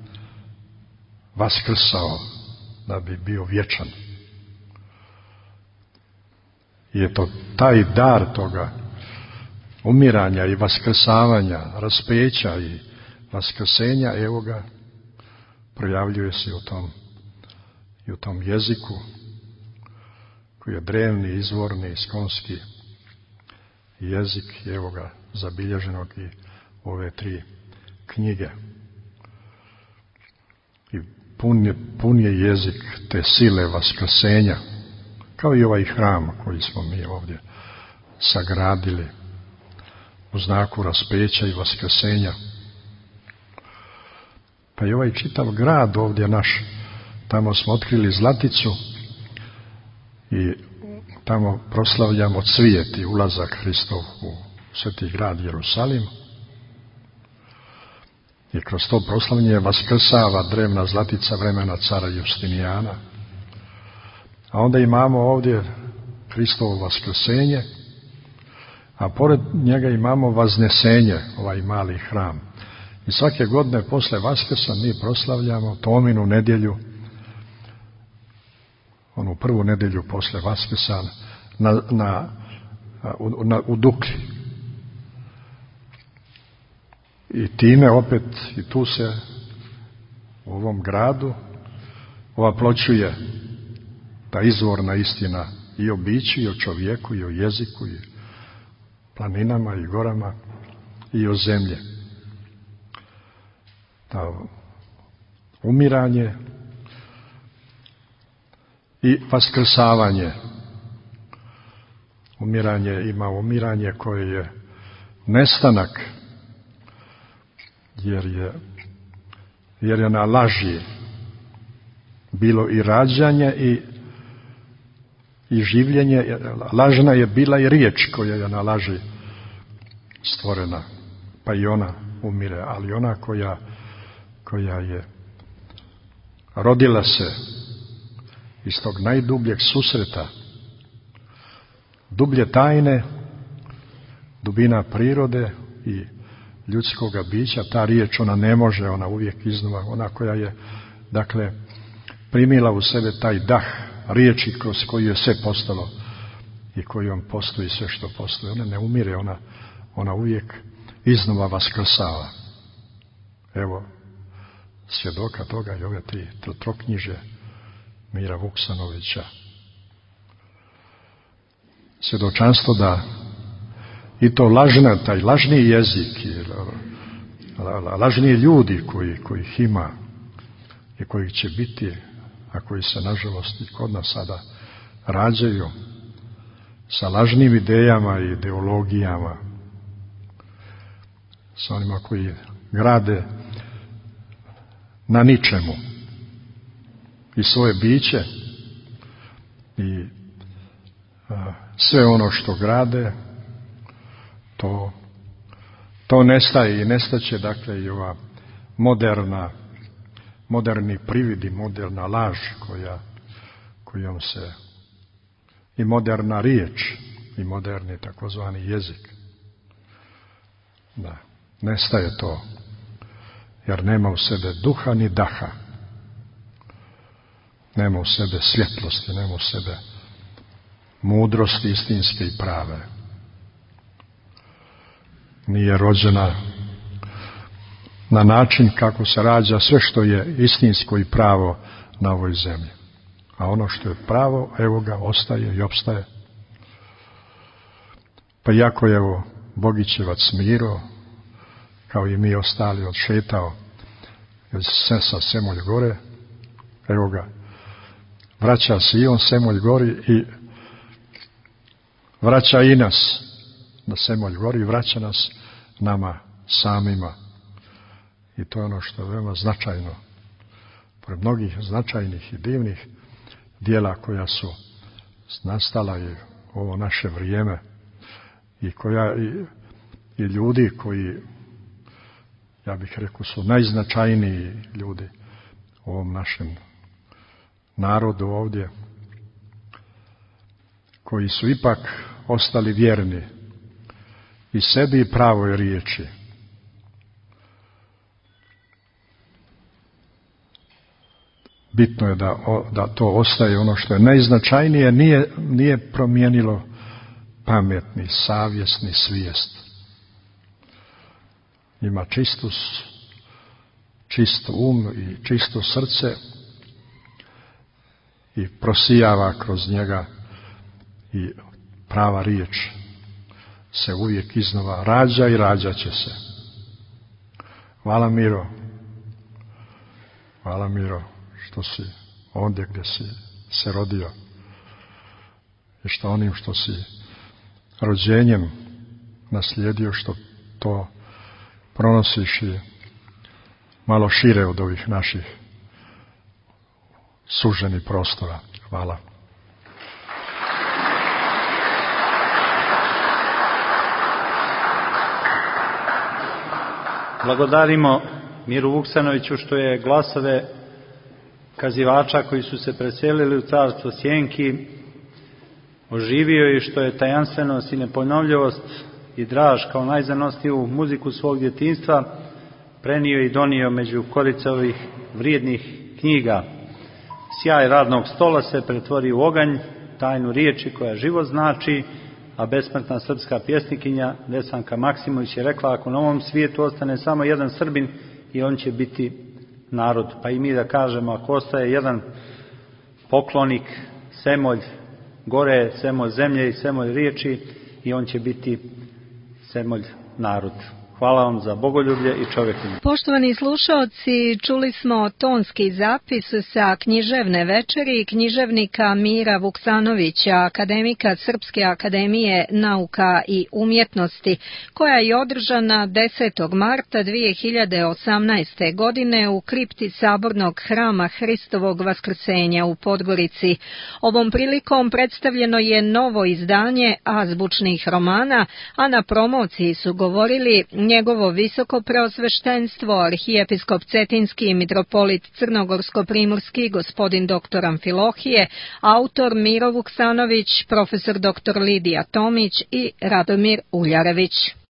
vaskrsao, da bi bio vječan. I je to taj dar toga umiranja i vaskrsavanja, raspeća i vaskrsenja, evo ga, projavljuje se u tom jeziku koji je drevni, izvorni, iskonski jezik, evo ga zabilježenog i ove 3 knjige. pun je jezik te sile vaskrsenja, kao i ovaj hram koji smo mi ovdje sagradili u znaku raspeća i vaskrsenja. Pa i ovaj čitav grad ovdje naš, tamo smo otkrili Zlaticu i tamo proslavljamo cvijet i ulazak Hristov u sveti grad Jerusalim. I kroz to proslavljanje vaskrsava drevna Zlatica vremena cara Justinijana. A onda imamo ovdje Hristovo vaskrsenje, a pored njega imamo Vaznesenje, ovaj mali hram. I svake godine posle Vaskrsa mi proslavljamo Tominu nedjelju, onu prvu nedjelju posle Vaskrsa u Duklji. I time opet, i tu se u ovom gradu ovaploćuje ta izvorna istina i o biću, i o čovjeku, i o jeziku, i planinama, i gorama, i o zemlji. Ta umiranje i vaskrsavanje. Umiranje koje je nestanak, jer je na laži bilo i rađanje i življenje. Lažna je bila i riječ koja je na laži stvorena, pa i ona umire, ali ona koja je rodila se iz tog najdubljeg susreta, dublje tajne, dubina prirode i ljudskoga bića, ta riječ ona ne može, ona uvijek iznova, ona koja je, dakle, primila u sebe taj dah riječi kroz koju je sve postalo i kojom postoji sve što postoji. Ona ne umire, ona uvijek iznova vaskrsava. Evo, svjedoka toga i ove troknjiže Mira Vuksanovića. Svjedočanstvo da i to taj lažni jezik i lažni ljudi kojih ima i kojih će biti, a koji se nažalost i kod nas sada rađaju sa lažnim idejama i ideologijama, sa onima koji grade na ničemu i svoje biće i sve ono što grade, to nestaje i nestaće, dakle, i ova moderni privid i moderna laž kojom se i moderna riječ i moderni takozvani jezik. Da, nestaje to, jer nema u sebe duha ni daha. Nema u sebe svjetlosti, nema u sebe mudrosti istinske i prave. Nije rođena na način kako se rađa sve što je istinsko i pravo na ovoj zemlji. A ono što je pravo, evo ga, ostaje i opstaje. Pa iako je evo Bogićevac Miro, kao i mi ostali, odšetao sa Semolj gore, evo ga, vraća se i on Semolj gori i vraća i nas na Semolj gori i vraća nas nama samima. I to je ono što je veoma značajno. Pored mnogih značajnih i divnih dijela koja su nastala i ovo naše vrijeme i ljudi koji, ja bih rekao, su najznačajniji ljudi u ovom našem narodu ovdje, koji su ipak ostali vjerni i sebi i pravoj riječi. Bitno je da to ostaje ono što je najznačajnije, nije promijenilo pamet, ni savjest, ni svijest. Ima čist um i čisto srce i prosijava kroz njega i prava riječ se uvijek iznova rađa i rađat će se. Hvala Miro što si ondje gdje si se rodio i što onim što si rođenjem naslijedio, što to pronosiš i malo šire od ovih naših suženih prostora. Hvala. Blagodarimo Miru Vuksanoviću što je glasove kazivača koji su se preselili u carstvo sjenki oživio i što je tajanstvenost i neponovljivost i draž kao najzanosniju muziku svog djetinjstva prenio i donio među korice ovih vrijednih knjiga. Sjaj radnog stola se pretvori u oganj, tajnu riječi koja život znači, a besmrtna srpska pjesnikinja Desanka Maksimović je rekla: ako na ovom svijetu ostane samo jedan Srbin, i on će biti narod. Pa i mi da kažemo, ako ostaje jedan poklonik, semolj gore, semolj zemlje i semolj riječi, i on će biti semolj narod. Hvala vam za bogoljublje i čovjekoljublje. Poštovani slušaoci, čuli smo tonski zapis sa književne večeri književnika Mira Vuksanovića, akademika Srpske akademije nauka i umjetnosti, koja je održana 10. marta 2018. godine u kripti Sabornog hrama Hristovog Vaskrsenja u Podgorici. Ovom prilikom predstavljeno je novo izdanje azbučnih romana, a na promociji su govorili njegovo visoko preosveštenstvo, arhijepiskop Cetinski i mitropolit Crnogorsko-primorski gospodin dr. Amfilohije, autor Miro Vuksanović, profesor dr. Lidija Tomić i Radomir Uljarević.